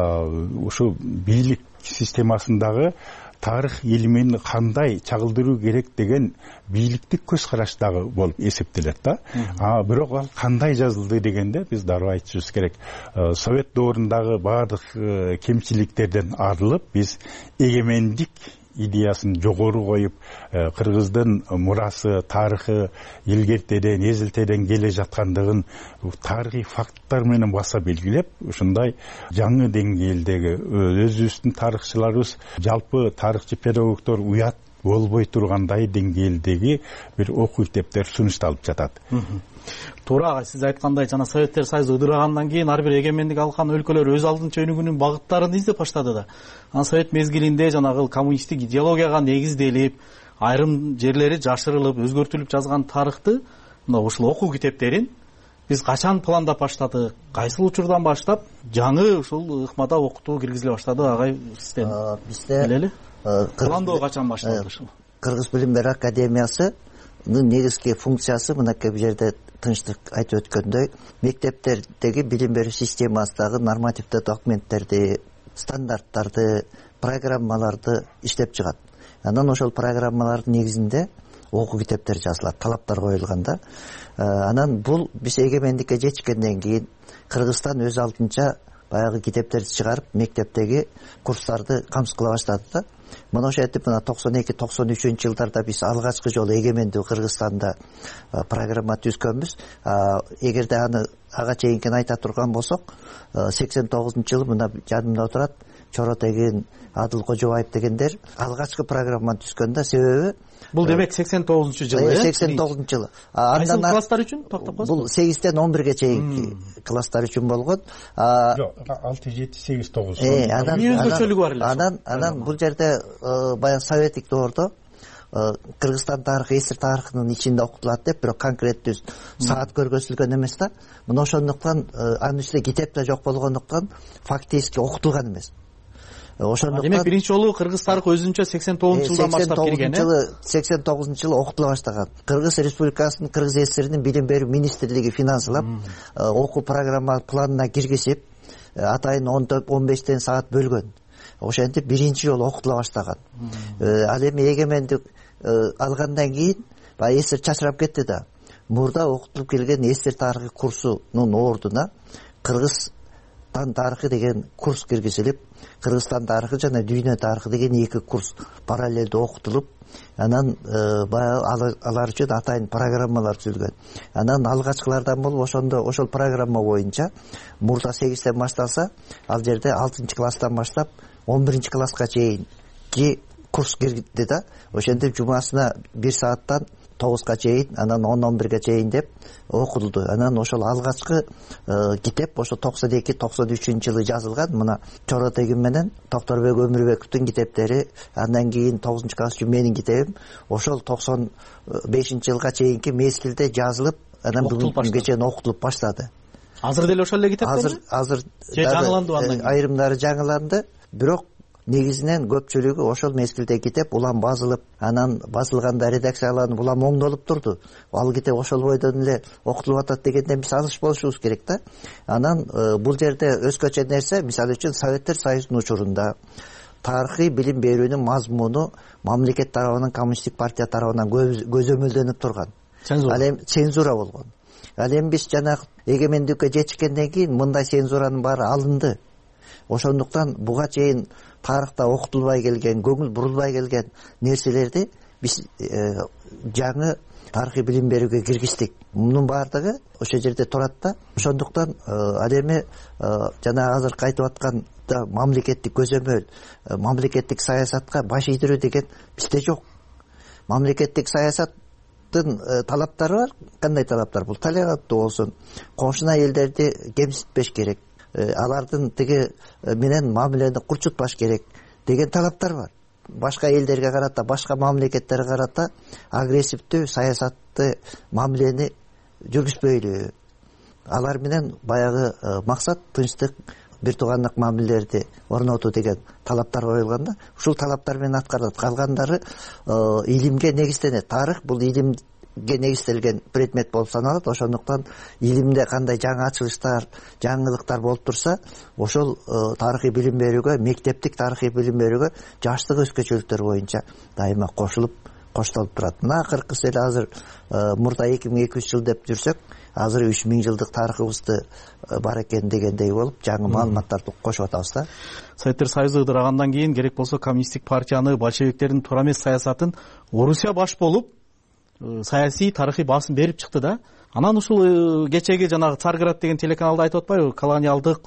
ушу бийлик системасындагы тарых илимин кандай чагылдыруу керек деген бийликтик көз караштагы болуп эсептелет да. Бирок ал кандай жазылды дегенде биз дароо айтышыбыз керек. Совет доорундагы баардык кемчиликтерден арылып, биз эгемендик идеясын жогору коюп, кыргыздын мурасы, тарыхы илгертеден, эзилтеден келе жаткандыгын тарыхый факттар менен баса белгилеп, ушундай жаңы деңгээлдеги өзүбүздүн тарыхчыларыбыз, жалпы тарыхчы педагогдор уят болбой тургандай деңгээлдеги бир окуу китептер сунушталып жатат. туура агай, сиз айткандай жана Советтер Союзу ыдырагандан кийин ар бир эгемендик алган өлкөлөр өз алдынча өнүгүүнүн багыттарын издеп баштады да. Анан Совет мезгилинде жанагы коммунисттик идеологияга негизделип, айрым жерлери жашырылып, өзгөртүлүп жазган тарыхты мына ушул окуу китептерин биз качан пландап баштадык, кайсыл учурдан баштап жаңы ушул ыкмада окутуу киргизиле баштады агай сизден билели? Пландоо качан башталды ушул? Кыргыз билим берүү академиясынын негизги функциясы мынакей бул жерде тынчтык айтып өткөндөй, мектептердеги билим берүү системасындагы нормативдик документтерди, стандарттарды, программаларды иштеп чыгат. Анан ошол программалардын негизинде окуу китептер жазылат, талаптар коюлганда. Анан бул биз эгемендикке жетишкенден кийин Кыргызстан өз алдынча баягы китептерди чыгарып, мектептеги курстарды камсыз баштады да. Мына ошентип мына 92-93 жылдарда биз алгачкы жолу эгемендүү Кыргызстанда программа түзгөнбүз. Эгерде аны ага чейинкини айта турган болсок, 89-жылы мына жанымда отурат Чоротегин, Адыл Кожобаев дегендер алгачкы программаны түзгөн да. Себеби бул демек 89-жылы, 89-жылы. Кайсы класстар үчүн тактап коесуз? Бул 8-тен 11ге чейинки класстар үчүн болгон. Жок, 6, 7, 8, 9. Анан бул жерде баягы советтик доордо Кыргызстан тарыхы, эсир тарыхынын ичинде окутулат деп, бирок конкреттүү саат көргөзүлгөн эмес да. Мына ошондуктан анын ичинде китеп да жок болгондуктан фактически окутулган эмес. Ошондуктан демек биринчи жолу кыргыз тарыхы өзүнчө 89-жылдан баштап келген. 89-жылы окутула баштаган. Кыргыз Республикасынын Кыргыз ССРинин билим берүү министрлиги финансылап, окуу программа планына киргизип, атайын 15 саат бөлгөн. Ошентип биринчи жолу окутула баштаган. Ал эми эгемендик алгандан кийин баягы ССР чачырап кетти да. Мурда окутулуп келген эсир тарыхы курсунун ордуна Кыргызстан тарыхы деген курс киргизилип, Кыргызстан тарыхы жана дүйнө тарыхы деген эки курс параллелдүү окутулуп, анан баягы алар үчүн атайын программалар түзүлгөн. Анан алгачкылардан болуп ошол программа боюнча мурда 8-тен башталса, ал жерде 6-класстан баштап 11-класска чейинки курс кирди да. Ошентип жумасына 1 сааттан 9га чейин, анан 10-11ге чейин деп окутулду. Анан ошол алгачкы китеп ошо 92-93-жылы жазылган. Мына Чоротегин менен Токторбек Өмүрбековдун китептери, андан кийин 9-класс үчүн менин китебим ошол 95-жылга чейинки мезгилде жазылып, анан бүгүнкү күнгө чейин окутулуп баштады. Азыр деле ошол эле китептерби? Азыр жаңыланды андан кийин. Айрымдары жаңыланды, бирок негизинен көпчүлүгү ошол мезгилде китеп улам басылып, анан басылганда редакцияланып, улам оңдолуп турду. Ал китеп ошол бойдон эле окутулуп атат дегенден биз алыш болушубуз керек да. Анан бул жерде өзгөчө нерсе, мисалы үчүн Советтер Союзунун учурунда тарыхый билим берүүнүн мазмуну мамлекет тарабынан, коммунисттик партия тарабынан көзөмөлдөнүп турган. Ал эми цензура болгон. Ал эми биз жанагы эгемендикке жетишкенден кийин мындай цензуранын баары алынды. Ошондуктан буга чейин тарыхта окутулбай келген, көңүл бурулбай келген нерселерди биз жаңы тарыхый билим берүүгө киргиздик. Мунун баардыгы ошол жерде турат да. Ошондуктан ал эми жана азыр айтып аткан мамлекеттик көзөмөл, мамлекеттик саясатка баш ийдирүү деген бизде жок. Мамлекеттик саясаттын талаптары бар. Кандай талаптар? Бул толеранттуу болсун, коңшуна элдерди кемситпеш керек, алардын тиги менен мамилени курчутпаш керек деген талаптар бар. Башка элдерге карата, башка мамлекеттерге карата агрессивдүү саясатты, мамилени жүргүзбөйлү. Алар менен баягы максат тынчтык, бир туугандык мамилелерди орнотуу деген талаптар коюлган да. Ушул талаптар менен аткарылат. Калгандары илимге негизденет. Тарых бул илимге негизделген предмет болуп саналат. Ошондуктан илимде кандай жаңы ачылыштар, жаңылыктар болуп турса, ошол тарыхый билим берүүгө, мектептик тарыхый билим берүүгө жаштык өзгөчөлүктөр боюнча дайыма коштолуп турат. Мына акыркысы эле азыр мурда 2200 жыл деп жүрсөк, азыр 3000 жылдык тарыхыбызды бар экен дегендей болуп, жаңы маалыматтарды кошуп атабыз да. Советтер Союзу ыдырагандан кийин керек болсо коммунисттик партияны, большевиктердин туура эмес саясатын Орусия баш болуп, саясий тарыхый басым берип чыкты да. Анан ушул кечеги жанагы Царград деген телеканалда айтып атпайбы, колониалдык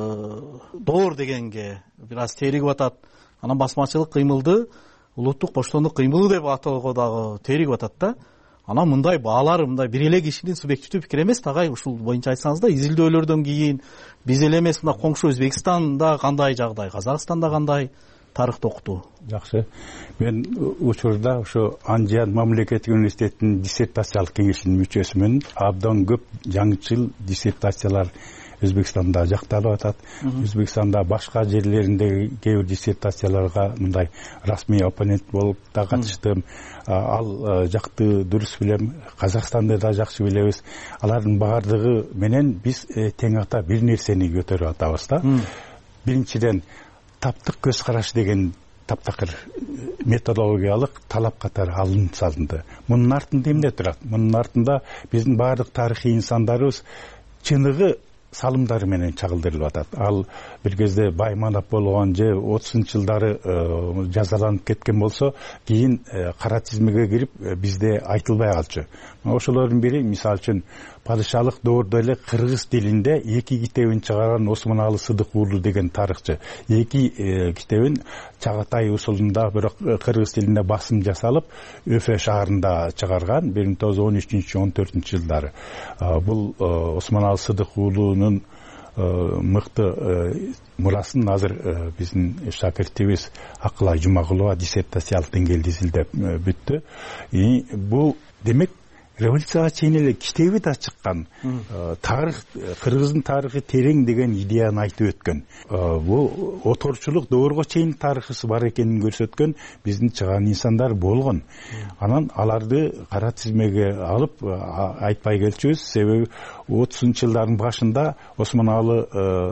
доор дегенге бир аз теригип атат. Анан басмачылык кыймылды улуттук боштондук кыймылы деп атоого дагы теригип атат да. анан мындай баалар мындай бир эле кишинин субъективдүү пикири эмес тагай. Ушул боюнча айтсаңыз да, изилдөөлөрдөн кийин биз эле эмес мына коңшу Өзбекстанда кандай жагдай, Казакстанда кандай тарыхты окутуу? Жакшы. Мен учурда ошо Анжан мамлекеттик университетинин диссертациялык кеңешинин мүчөсүмүн. Абдан көп жаңычыл диссертациялар Өзбекстанда жакталып атат. Өзбекстанда башка жерлеринде кээ бир диссертацияларга мындай расмий оппонент болуп да катыштым. Ал жакты дурус билем. Казакстанды да жакшы билебиз. Алардын баардыгы менен биз тең ата бир нерсени көтөрүп атабыз да. Биринчиден, таптык көз караш деген таптакыр методологиялык талап катары алынып салынды. Мунун артында эмне турат? Мунун артында биздин баардык тарыхый инсандарыбыз чыныгы салымдары менен чагылдырылып атат. Ал бир кезде байманап болгон же 30-жылдары жазаланып кеткен болсо, кийин кара тизмеге кирип бизде айтылбай калчу. Ошолордун бири, мисалы үчүн, падышалык доордо эле кыргыз тилинде 2 китебин чыгарган Осмоналы Сыдык уулу деген тарыхчы. 2 китебин Чагатай усулунда, бирок кыргыз тилинде басым жасалып, Өфө шаарында чыгарган 1913-14-жылдары. Бул Осмоналы Сыдык уулунун мыкты мурасын азыр биздин шакиртибиз Акылай Жумагулова диссертациялык деңгээлде изилдеп бүттү. Бул демек революцияга чейин эле китеби да чыккан. Тарых, кыргыздын тарыхы терең деген идеяны айтып өткөн. Бул оторчулук доорго чейин тарыхысы бар экенин көрсөткөн биздин чыган инсандар болгон. Анан аларды кара тизмеге алып айтпай келчүбүз. Себеби 30-жылдардын башында Осмоналы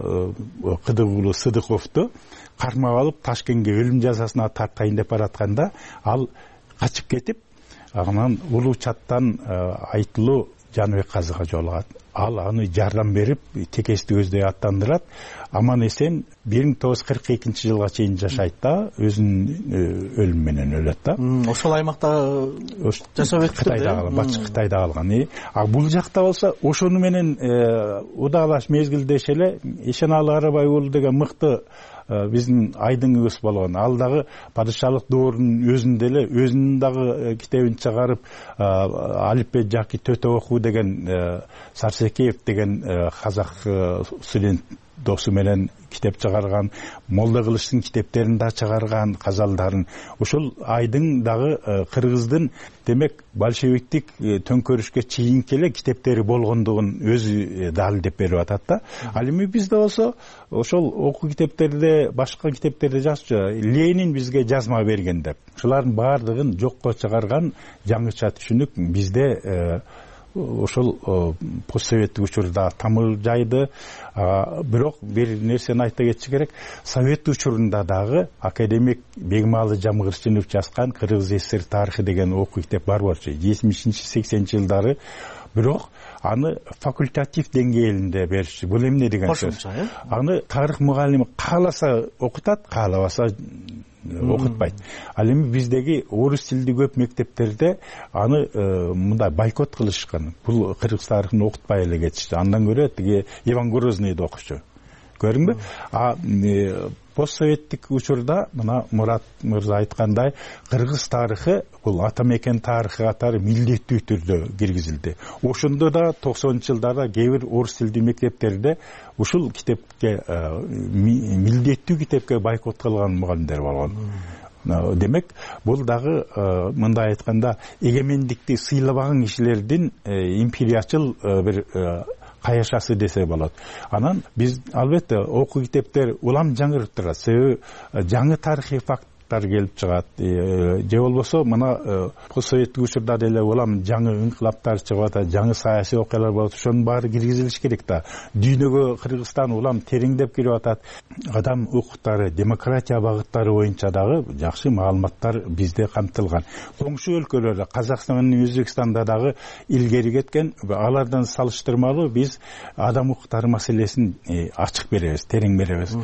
Кыдыгулу Сыдыковду кармап алып Ташкентке өлүм жазасына тартайын деп баратканда, ал качып кетип, анан улуу чаттан Айтылуу Жаныбек казыга жолугат. Ал аны жардам берип, текести көздөй аттандырат. Аман эсен 1942-жылга чейин жашайт да, өзүнүн өлүм менен өлөт да. Ошол аймакта жашап өттү. Кытайда, Батыш Кытайда калган. Бул жакта болсо ошону менен удаалаш мезгилдеш эле Эшеналы Арабай уулу деген мыкты биздин айдыңыбыз болгон. Ал дагы падышалык доорунун өзүндө эле өзүнүн дагы китебин чыгарып, Алипбек Жаки Төтө окуу деген Сарсекеев деген казак студент досу менен китеп чыгарган, Молда Кылычтын китептерин да чыгарган, казалдарын. Ошол айдың дагы кыргыздын демек большевиктик төңкөрүшкө чейинки эле китептери болгондугун өзү далилдеп берип атат да. Ал эми бизде болсо ошол окуу китептерде, башка китептерде жазчу Ленин бизге жазма берген деп. Ушулардын баардыгын жокко чыгарган жаңыча түшүнүк бизде ошол постсоветтик учурда тамыр жайды. Бирок бир нерсени айта кетиш керек. Совет учурунда дагы академик Бегмалы Жамгырчынов жазган Кыргыз ССР тарыхы деген окуу китеп бар болчу 70-80-жылдары. Бирок аны факультатив деңгээлинде беришти. Бул эмне деген сөз? Аны тарых мугалими кааласа окутат, каалабаса окутпайт. Ал эми биздеги орус тилдүү көп мектептерде аны мындай бойкот кылышкан. Бул кыргыз тарыхын окутпай эле кетишти. Андан көрө тиги Иван Грозныйды окучу. Көрдүңбү? Постсоветтик учурда мына Мурат мырза айткандай, кыргыз тарыхы бул ата мекен тарыхы катары милдеттүү түрдө киргизилди. Ошондо да 90-жылдарда кээ бир орус тилдүү мектептерде ушул китепке милдеттүү китепке бойкот кылган мугалимдер болгон. Демек, бул дагы мындай айтканда эгемендикти сыйлабаган кишилердин империячыл бир каяшасы десе болот. Анан биз албетте окуу китептер улам жаңырып турат. Себеби жаңы тарыхый факттар келип чыгат. Же болбосо мына постсоветтик учурда деле улам жаңы инкылаптар чыгып атат, жаңы саясий окуялар болот. Ошонун баары киргизилиш керек да. Дүйнөгө Кыргызстан улам тереңдеп кирип атат. Адам укуктары, демократия багыттары боюнча дагы жакшы маалыматтар бизде камтылган. Коңшу өлкөлөрдө, Казакстан менен Өзбекстанда дагы илгери кеткен. Алардан салыштырмалуу биз адам укуктары маселесин ачык беребиз, терең беребиз.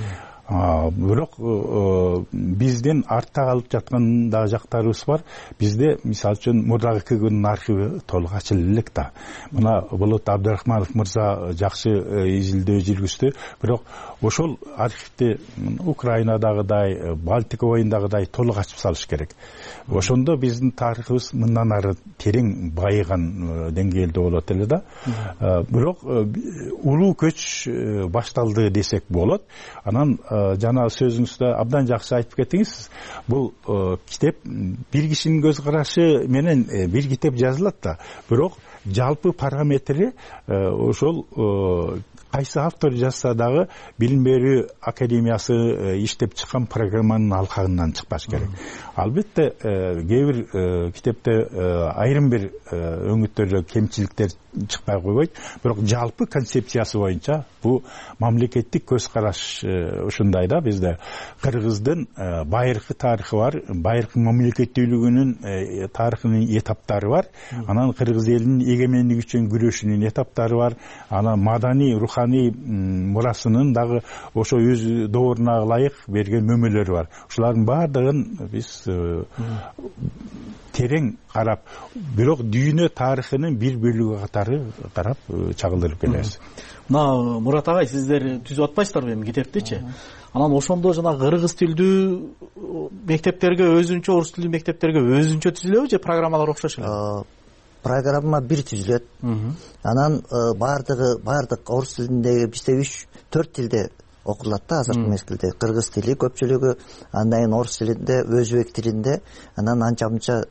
бирок биздин артта калып жаткан дагы жактарыбыз бар. Бизде мисалы үчүн мурдагы 2 күндүн архиви толук ачылып элек да. Мына Болот Абдрахманов мырза жакшы изилдөө жүргүздү. Бирок ошол архивди Украинадагыдай, Балтика боюндагыдай толук ачып салыш керек. Ошондо биздин тарыхыбыз мындан ары терең байыган деңгээлде болот эле да. Бирок улуу көч башталды десек болот. Анан жана сөзүңүздө абдан жакшы айтып кеттиңиз. Бул китеп бир кишинин көз карашы менен бир китеп жазылат да. Бирок жалпы параметри ошол кайсы автор жазса дагы билим берүү академиясы иштеп чыккан программанын алкагынан чыкпаш керек. Албетте кээ бир китепте айрым бир өңүттөрдө кемчиликтер чыкпай койбойт. Бирок жалпы концепциясы боюнча бул мамлекеттик көз караш ушундай да. Бизде Кыргыздын байыркы тарыхы бар, байыркы мамлекеттүүлүгүнүн тарыхынын этаптары бар. Анан Кыргыз элинин эгемендиги үчүн күрөшүнүн этаптары бар. Анан маданий, руханий мурасынын дагы ошо өз дооруна ылайык берген мөмөлөрү бар. Ушулардын баардыгын биз терең карап, бирок дүйнө тарыхынын бир бөлүгү катары карап чагылдырып келебиз. Мына Мурат агай, сиздер түзүп атпайсыздарбы эми китептичи? Анан ошондо жана кыргыз тилдүү мектептерге өзүнчө, орус тилдүү мектептерге өзүнчө түзүлөбү же программалар окшош эле? Программа бир түзүлөт. Анан бардык орус тилиндеги бизде 3-4 тилде окулат да азыркы мезгилде. Кыргыз тили көпчүлүгү, андан кийин орус тилинде, өзбек тилинде, анан анча-мынча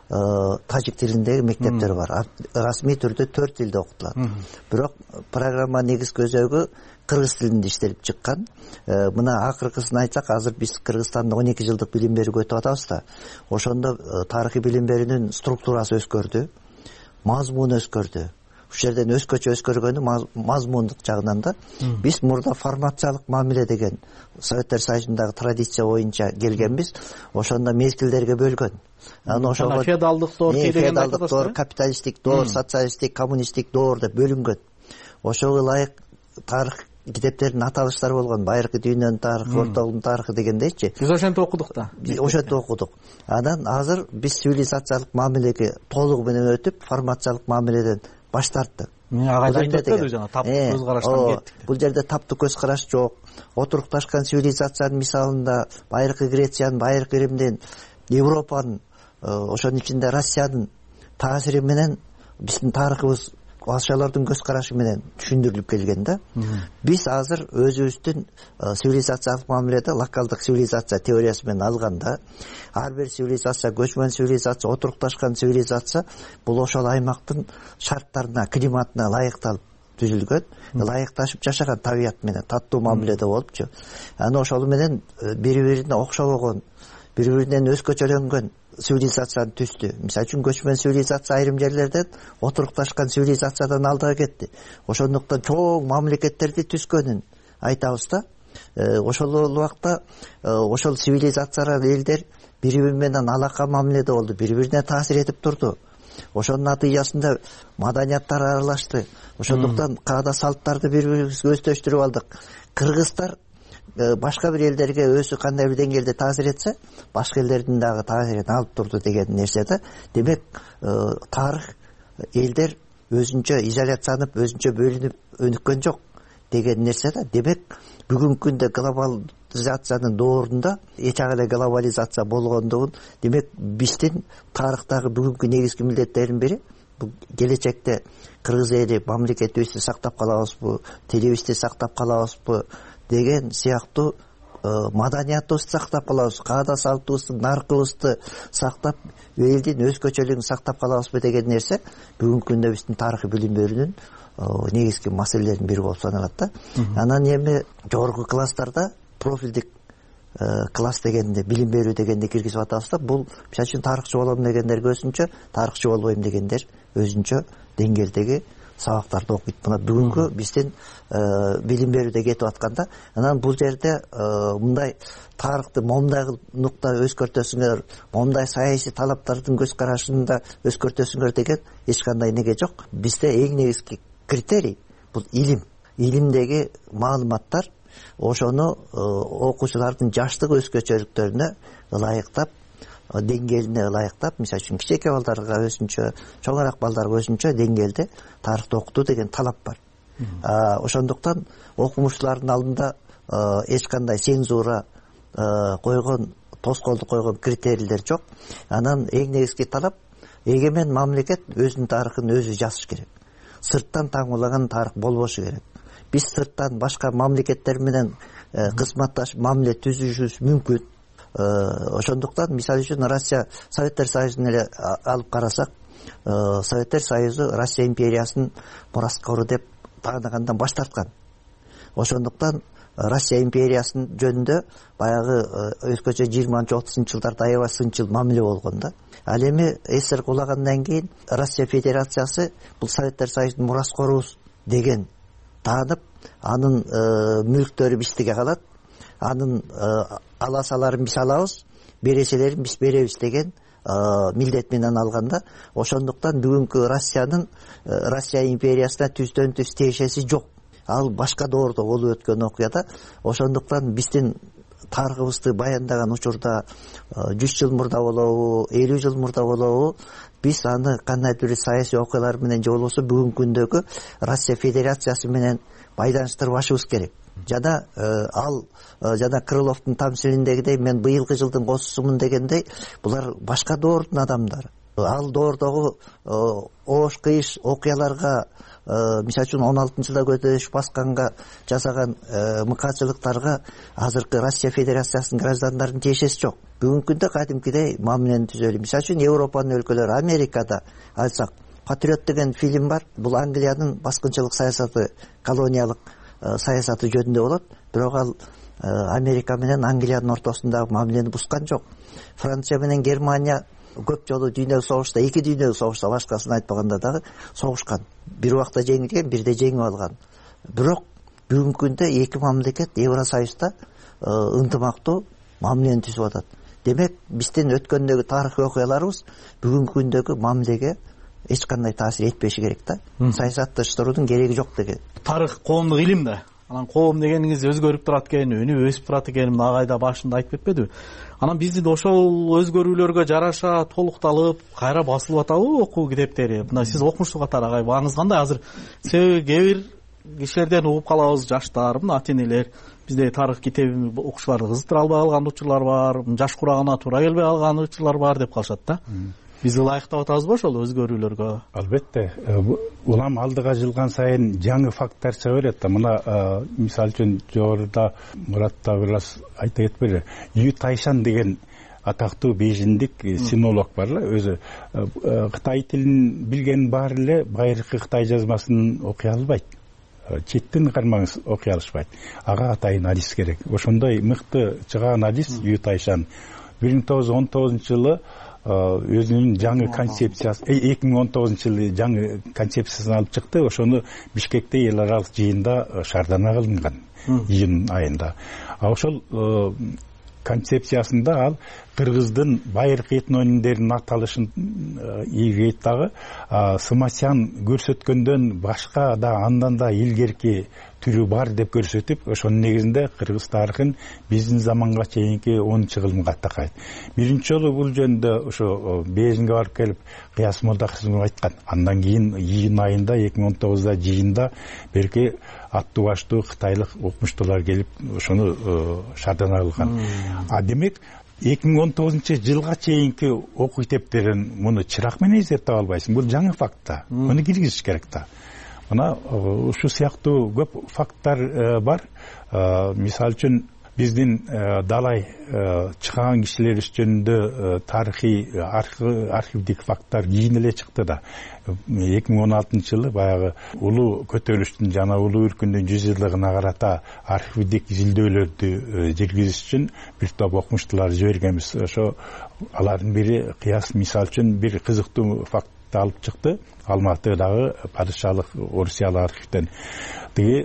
тажик тилиндеги мектептер бар. Расмий түрдө 4 тилде окутулат. Бирок программа негизги өзөгү кыргыз тилинде иштелип чыккан. Мына акыркысын айтсак, азыр биз Кыргызстанда 12 жылдык билим берүүгө өтүп атабыз да. Ошондо тарыхый билим берүүнүн структурасы өзгөрдү, мазмуну өзгөрдү. Ушул жерден өзгөргөнү мазмундук жагынан да. Биз мурда формациялык мамиле деген Советтер Союзундагы традиция боюнча келгенбиз. Ошондо мезгилдерге бөлгөн. Анан ошого феодалдык доор, феодалдык доор, капиталисттик доор, социалисттик, коммунисттик доор деп бөлүнгөн. Ошого ылайык тарых китептердин аталыштары болгон. Байыркы дүйнөнүн тарыхы, ортолуктун тарыхы дегендейчи. Биз ошентип окудук да. Ошентип окудук. Анан азыр биз цивилизациялык мамилеге толугу менен өтүп, формациялык мамиледен баш тарттык. Таптык көз караштан кеттик. Бул жерде таптык көз караш жок. Отурукташкан цивилизациянын мисалында байыркы Грециянын, байыркы Римдин, Европанын, ошонун ичинде Россиянын таасири менен биздин тарыхыбыз ошолордун көз карашы менен түшүндүрүлүп келген да. Биз азыр өзүбүздүн цивилизациялык мамиледе локалдык цивилизация теориясы менен алганда, ар бир цивилизация, көчмөн цивилизация, отурукташкан цивилизация бул ошол аймактын шарттарына, климатына ылайыкталып түзүлгөн, ылайыкташып жашаган табият менен таттуу мамиледе болупчу. Анан ошол менен бири-бирине окшобогон, бири-биринен өзгөчөлөнгөн цивилизацияны түздү. Мисалы үчүн көчмөн цивилизация айрым жерлерден отурукташкан цивилизациядан алдыга кетти. Ошондуктан чоң мамлекеттерди түзгөнүн айтабыз да. Ошол убакта ошол цивилизациялар элдер бири-бири менен алака мамиледе болду, бири-бирине таасир этип турду. Ошонун натыйжасында маданияттар аралашты. Ошондуктан каада салттарды бири-бирибизге өздөштүрүп алдык. Кыргыздар башка бир элдерге өзү кандай бир деңгээлде таасир этсе, башка элдердин дагы таасирин алып турду деген нерсе да. Демек, тарых элдер өзүнчө изоляциянып, өзүнчө бөлүнүп өнүккөн жок деген нерсе да. Демек, бүгүнкү күндө глобализациянын доорунда эч эле глобализация болгондугун, демек биздин тарыхтагы бүгүнкү негизги милдеттердин бири келечекте кыргыз эли мамлекетибизди сактап калабызбы, тилибизди сактап калабызбы деген сыяктуу маданиятыбызды сактап калабыз, каада салтыбызды, наркыбызды сактап, элдин өзгөчөлүгүн сактап калабызбы деген нерсе бүгүнкү күндө биздин тарыхый билим берүүнүн негизги маселелеринин бири болуп саналат да. Анан эми жогорку класстарда профилдик класс дегенде, билим берүү дегенде киргизип атабыз да. Бул мисалы үчүн тарыхчы болом дегендерге өзүнчө, тарыхчы болбойм дегендер өзүнчө деңгээлдеги сабактарды окуйт. Мына бүгүнкү биздин билим берүүдө кетип атканда, анан бул жерде мындай тарыхты момундай нукта өзгөртөсүңөр, момундай саясий талаптардын көз карашында өзгөртөсүңөр деген эч кандай неге жок. Бизде эң негизги критерий бул илим. Илимдеги маалыматтар ошону окуучулардын жаштык өзгөчөлүктөрүнө ылайыктап, деңгээлине ылайыктап, мисалы үчүн кичээкей балдарга өзүнчө, чоңураак балдарга өзүнчө деңгээлде тарыхты окутуу деген талап бар. Ошондуктан окумуштуулардын алдында эч кандай цензура койгон, тоскоолдук койгон критерийлер жок. Анан эң негизги талап эгемен мамлекет өзүнүн тарыхын өзү жазыш керек. Сырттан таңуулаган тарых болбошу керек. Биз сырттан башка мамлекеттер менен кызматташып мамиле түзүшүбүз мүмкүн. Ошондуктан мисалы үчүн Россия Советтер Союзун эле алып карасак, Советтер Союзу Россия империясынын мураскору деп тааныгандан баш тарткан. Ошондуктан Россия империясынын жөнүндө баягы өзгөчө 20-30 жылдарда аябай сынчыл мамиле болгон да. Ал эми СССР кулагандан кийин Россия Федерациясы бул Советтер Союзунун мураскорубуз деген таанып, анын мүлктөрү биздике калат, анын аласаларын биз алабыз, берешелерин биз беребиз деген милдет менен алганда, ошондуктан бүгүнкү Россия империясына түздөн-түз тиешеси жок. Ал башка доордо болуп өткөн окуяда. Ошондуктан биздин тарыхыбызды баяндаган учурда 100 жыл мурда болобу, 50 жыл мурда болобу, биз аны кандайдыр бир саясий окуялар менен же болбосо бүгүнкү күндөгү Россия Федерациясы менен байланыштырбашыбыз керек. Жана ал жана Крыловдун тамсилиндегидей, мен быйылкы жылдын косусумун дегендей, булар башка доордун адамдары. Ал доордогу оош кыйыш окуяларга, мисалы үчүн 16-жылда көтөрүш басканга жасаган мыкаачылыктарга азыркы Россия Федерациясынын граждандарынын тиешеси жок. Бүгүнкү күндө кадимкидей мамилени түзөлү. Мисалы үчүн Европанын өлкөлөрү, Америкада алсак, Патриот деген фильм бар. Бул Англиянын баскынчылык саясаты, колониялык саясаты жөнүндө болот. Бирок ал Америка менен Англиянын ортосундагы мамилени бускан жок. Франция менен Германия көп жолу дүйнөлүк согушта, 2 дүйнөлүк согушта, башкасын айтпаганда дагы согушкан. Бир убакта жеңилген, бирде жеңип алган. Бирок бүгүнкү күндө эки мамлекет Евросоюзда ынтымактуу мамилени түзүп атат. Демек, биздин өткөндөгү тарыхый окуяларыбыз бүгүнкү күндөгү мамилеге эч кандай таасир этпеши керек да. Саясатташтыруунун кереги жок деген. Тарых коомдук илим да. Анан коом дегениңиз өзгөрүп турат экен, өнүп өсүп турат экен, агайда башында айтып кетпедиби? Анан биздин ошол өзгөрүүлөргө жараша толукталып, кайра басылып атабы окуу китептери? Мына сиз окумуштуу катары агай бааңыз кандай? Азыр себеби кээ бир кишилерден угуп калабыз, жаштар, мына ата-энелер, бизде тарых китебин окуучуларды кызыктыра албай калган учурлар бар, жаш курагына туура келбей калган учурлар бар деп калышат да. Биз ылайыктап атабызбы ошол өзгөрүүлөргө? Албетте. Улам алдыга жылган сайын жаңы факттар чыга берет да. Мына мисалы үчүн жогоруда Мурат да бир аз айта кетпеди. Ю Тайшан деген атактуу бейжиндик синолог бар эле, өзү Кытай тилин билген баары эле байыркы Кытай жазмасын окуй албайт. Четтен кармаңыз окуй алышпайт. Ага атайын адис керек. Ошондой мыкты чыган адис Ю Тайшан 1919-жылы өзүнүн жаңы концепциясы, 2019-жылы жаңы концепциясын алып чыкты. Ошону Бишкекте эл аралык жыйында шаардана кылынган июнь айында. Ошол концепциясында ал кыргыздын байыркы этнонимдеринин аталышын ийгейт дагы, Сымасян көрсөткөндөн башка да андан да илгерки түрү бар деп көрсөтүп, ошонун негизинде кыргыз тарыхын биздин заманга чейинки 10-кылымга такайт. Биринчи жолу бул жөнүндө ошо Бейжиңге барып келип Кыяс Молдахисимов айткан. Андан кийин июнь айында 2019-да жыйында берки аттуу баштуу кытайлык окумуштуулар келип ошону шаардана кылган. Демек 2019-жылга чейинки окуу китептерин муну чырак менен издеп таба албайсың. Бул жаңы факт да. Муну киргизиш керек да. Мына ушул сыяктуу көп факттар бар. Мисалы үчүн биздин далай чыган кишилер жөнүндө тарыхый архивдик факттар кийин эле чыкты да. 2016-жылы баягы улуу көтөрүлүштүн жана улуу үркүндүн 100 жылдыгына карата архивдик изилдөөлөрдү жүргүзүш үчүн бир топ окумуштуулар жибергенбиз. Ошо алардын бири Кыяс мисалы үчүн бир кызыктуу факт алып чыкты. Алматыдагы падышалык Орусиялык архивден. Тиги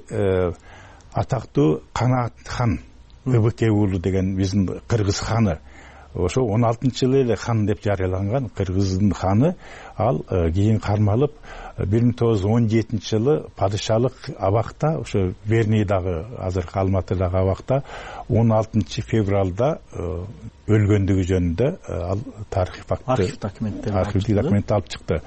атактуу Канаат хан Ыбыке уулу деген биздин кыргыз ханы. Ошо 16-жылы эле хан деп жарыяланган кыргыздын ханы. Ал кийин кармалып 1917 жылы абакта ошо Вернийдагы азыркы Алматыдагы абакта 16 февралда өлгөндүгү жөнүндө ал тарыхый факты архивдик документ алып чыкты.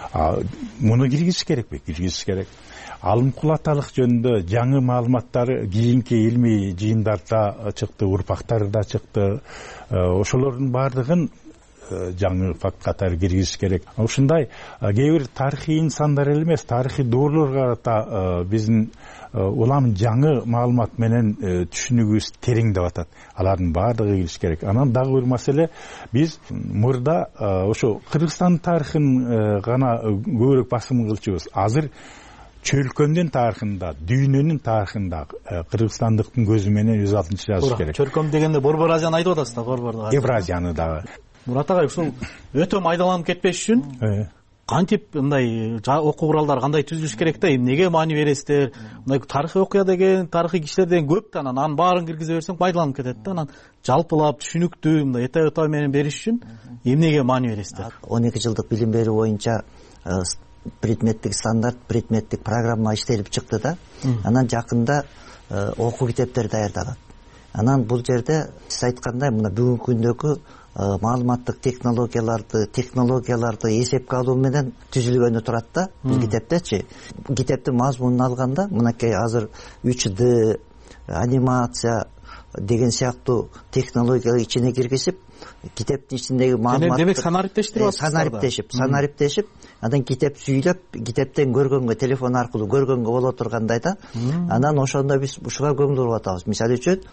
Муну киргизиш керекпи? Киргизиш керек. Алым кулаталык жөнүндө жаңы маалыматтар кийинки илмий жыйындарда чыкты, урпактарда чыкты. Ошолордун баардыгын жаңы факт катары киргизиш керек. Ушундай кээ бир тарыхый инсандар эле эмес, тарыхый доорлорго да биздин улам жаңы маалымат менен түшүнүгүбүз тереңдеп атат. Алардын баардыгы кириш керек. Анан дагы бир маселе, биз мурда ошо Кыргызстан тарыхын гана көбүрөөк басым кылчубуз. Азыр чөлкөмдүн тарыхында, дүйнөнүн тарыхында кыргызстандыктын көзү менен өз алдынча жазыш керек. Чөлкөм дегенде Борбор Азияны айтып атасыз да, Борборду. Евразияны дагы. Мурат агай, ушул өтө майдаланып кетпеш үчүн кантип мындай окуу куралдары кандай түзүлүш керек да? Эмнеге маани бересиздер? Мындай тарыхый окуя деген, тарыхый кишилер деген көп да, анан баарын киргизе берсең майдаланып кетет да. Анан жалпылап түшүнүктүү мындай эта менен бериш үчүн эмнеге маани бересиздер? 12 жылдык билим берүү боюнча предметтик стандарт, предметтик программа иштелип чыкты да. Анан жакында окуу китептер даярдалат. Анан бул жерде сиз айткандай мына бүгүнкү күндөгү маалыматтык технологияларды эсепке алуу менен түзүлгөнү турат да. Бул китептечи. Китептин мазмунун алганда мынакей азыр 3D анимация деген сыяктуу технологиялар ичине киргизип, китептин ичиндеги маалымат демек санариптештирип атасыздар. Санариптешип, анан китеп сүйлөп, китептен көргөнгө, телефон аркылуу көргөнгө боло тургандай да. Анан ошондо биз ушуга көңүл буруп атабыз. Мисалы үчүн,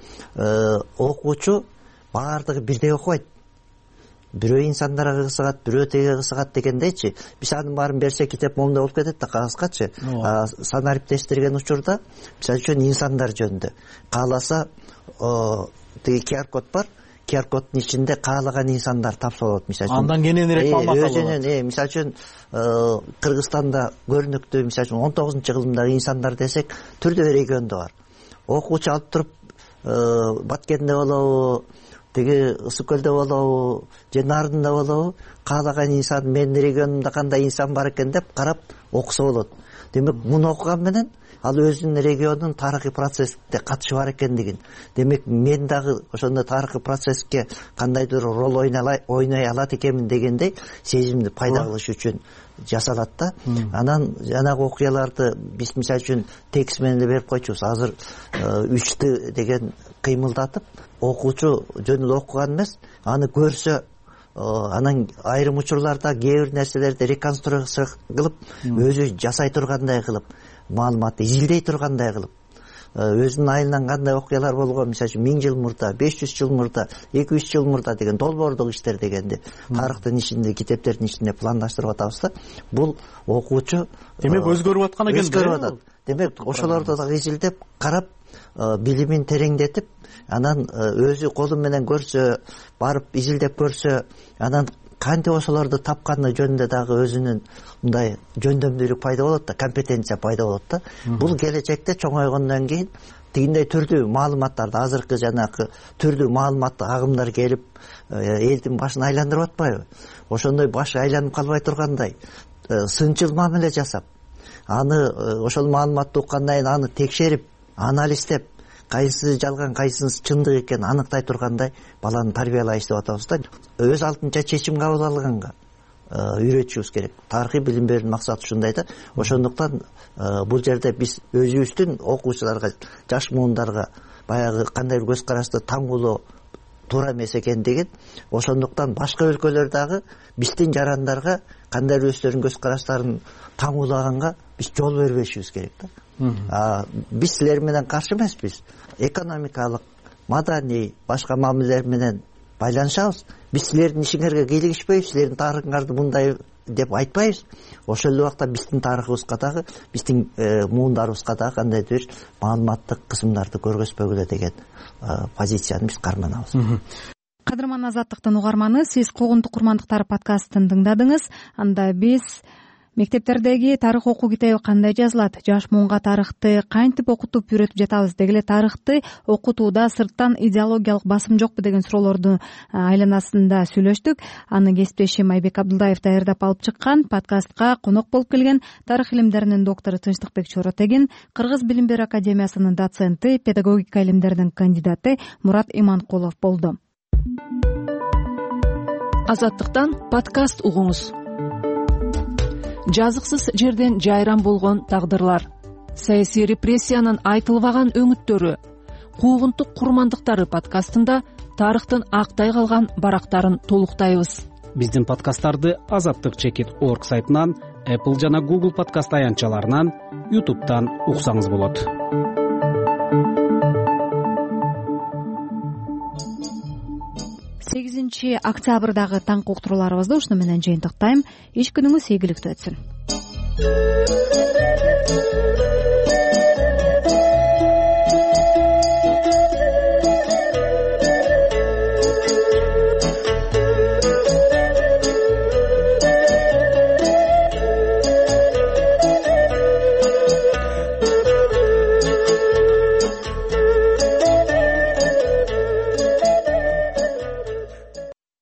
окуучу баардыгы бирдей окубайт. Бирөө инсандарга кызыгат, бирөө теге кызыгат дегендейчи. Биз анын баарын берсек китеп момундай болуп кетет да, кагазгачы. Санариптештирген учурда, мисалы үчүн инсандар жөнүндө кааласа теги QR-код бар. QR-коддун ичинде каалаган инсандар тапса болот. Мисалы үчүн андан кененирээк маалымат алып. Өзүнүн, мисалы үчүн Кыргызстанда көрүнүктүү, мисалы үчүн 19-кылымдагы инсандар десек, түрдүү региондо бар. Окуучу алып туруп Баткенде болобу, теги Ысык көлдө болобу, же Нардында болобу, каалаган инсан менин регионумда кандай инсан бар экен деп карап окуса болот. Демек, муну окуган менен ал өзүнүн регионунун тарыхый процессте катышы бар экендигин, демек мен дагы ошондой тарыхый процесске кандайдыр роль ойной алат экенмин дегендей сезимди пайда кылыш үчүн жасалат да. Анан жанагы окуяларды биз мисалы үчүн текст менен эле берип койчубуз. Азыр 3D деген кыймылдатып, окуучу жөнүндө окуган эмес, аны көрсө, анан айрым учурларда кээ бир нерселерди реконструкция кылып, өзү жасай тургандай кылып, маалыматты изилдей тургандай кылып, өзүнүн айылынан кандай окуялар болгон, мисалы үчүн 1000 жыл мурда, 500 жыл мурда, 200 жыл мурда деген долбоордук иштер дегенди тарыхтын ичинде, китептердин ичинде пландаштырып атабыз да. Бул окуучу демек өзгөрүп аткан экен. Өзгөрүп атат. Демек ошолорду да изилдеп, карап, билимин тереңдетип, анан өзү колу менен көрсө, барып изилдеп көрсө, анан кантип ошолорду тапканы жөнүндө дагы өзүнүн мындай жөндөмдүүлүк пайда болот да, компетенция пайда болот да. Бул келечекте чоңойгондон кийин тигиндей түрдүү маалыматтарды, азыркы жанакы түрдүү маалыматтык агымдар келип, элдин башын айландырып атпайбы? Ошондой баш айланып калбай тургандай, сынчыл мамиле жасап, аны ошол маалыматты уккандан кийин аны текшерип, анализдеп, кайсысы жалган, кайсысы чындык экенин аныктай тургандай баланы тарбиялайбыз деп атабыз да. Өз алдынча чечим кабыл алганга үйрөтүшүбүз керек. Тарыхый билим берүүнүн максаты ушундай да. Ошондуктан бул жерде биз өзүбүздүн окуучуларга, жаш муундарга баягы кандай бир көз карашты таңгулоо туура эмес экендигин, ошондуктан башка өлкөлөр дагы биздин жарандарга кандай бир өздөрүнүн көз караштарын таңгуулаганга биз жол бербешибиз керек да. Биз силер менен каршы эмеспиз. Экономикалык, маданий, башка мамилелер менен байланышабыз. Биз силердин ишиңерге кийлигишпейбиз, силердин тарыхыңарды мындай деп айтпайбыз. Ошол эле убакта биздин тарыхыбызга дагы, биздин муундарыбызга дагы кандайдыр бир маалыматтык кысымдарды көргөзбөгүлө деген позицияны биз карманабыз. Кадырман Азаттыктын угарманы, сиз Куугунтук курмандыктар подкастын тыңдадыңыз. Анда биз Мектептердеги тарых окуу китеби кандай жазылат? Жаш муунга тарыхты кантип окутуп үйрөтүп жатабыз? Деги эле тарыхты окутууда сырттан идеологиялык басым жокпу деген суроолордун айланасында сүйлөштүк. Аны кесиптешим Айбек Абдулдаев даярдап алып чыккан. Подкастка конок болуп келген тарых илимдеринин доктору Тынчтыкбек Чоротегин, Кыргыз билим берүү академиясынын доценти, педагогика илимдеринин кандидаты Мурат Иманкулов болду. Азаттыктан подкаст угуңуз. Жазыксыз жерден жайран болгон тагдырлар, саясий репрессиянын айтылбаган өңүттөрү, куугунтук курмандыктары подкастында тарыхтын актай калган барактарын толуктайбыз. Биздин подкасттарды azattik.org сайтынан, Apple жана Google подкаст аянтчаларынан, YouTube'дан уксаңыз болот. 8 октябрдагы таңкы уктурууларыбызды ушуну менен жыйынтыктайм. Иш күнүңүз ийгиликтүү өтсүн.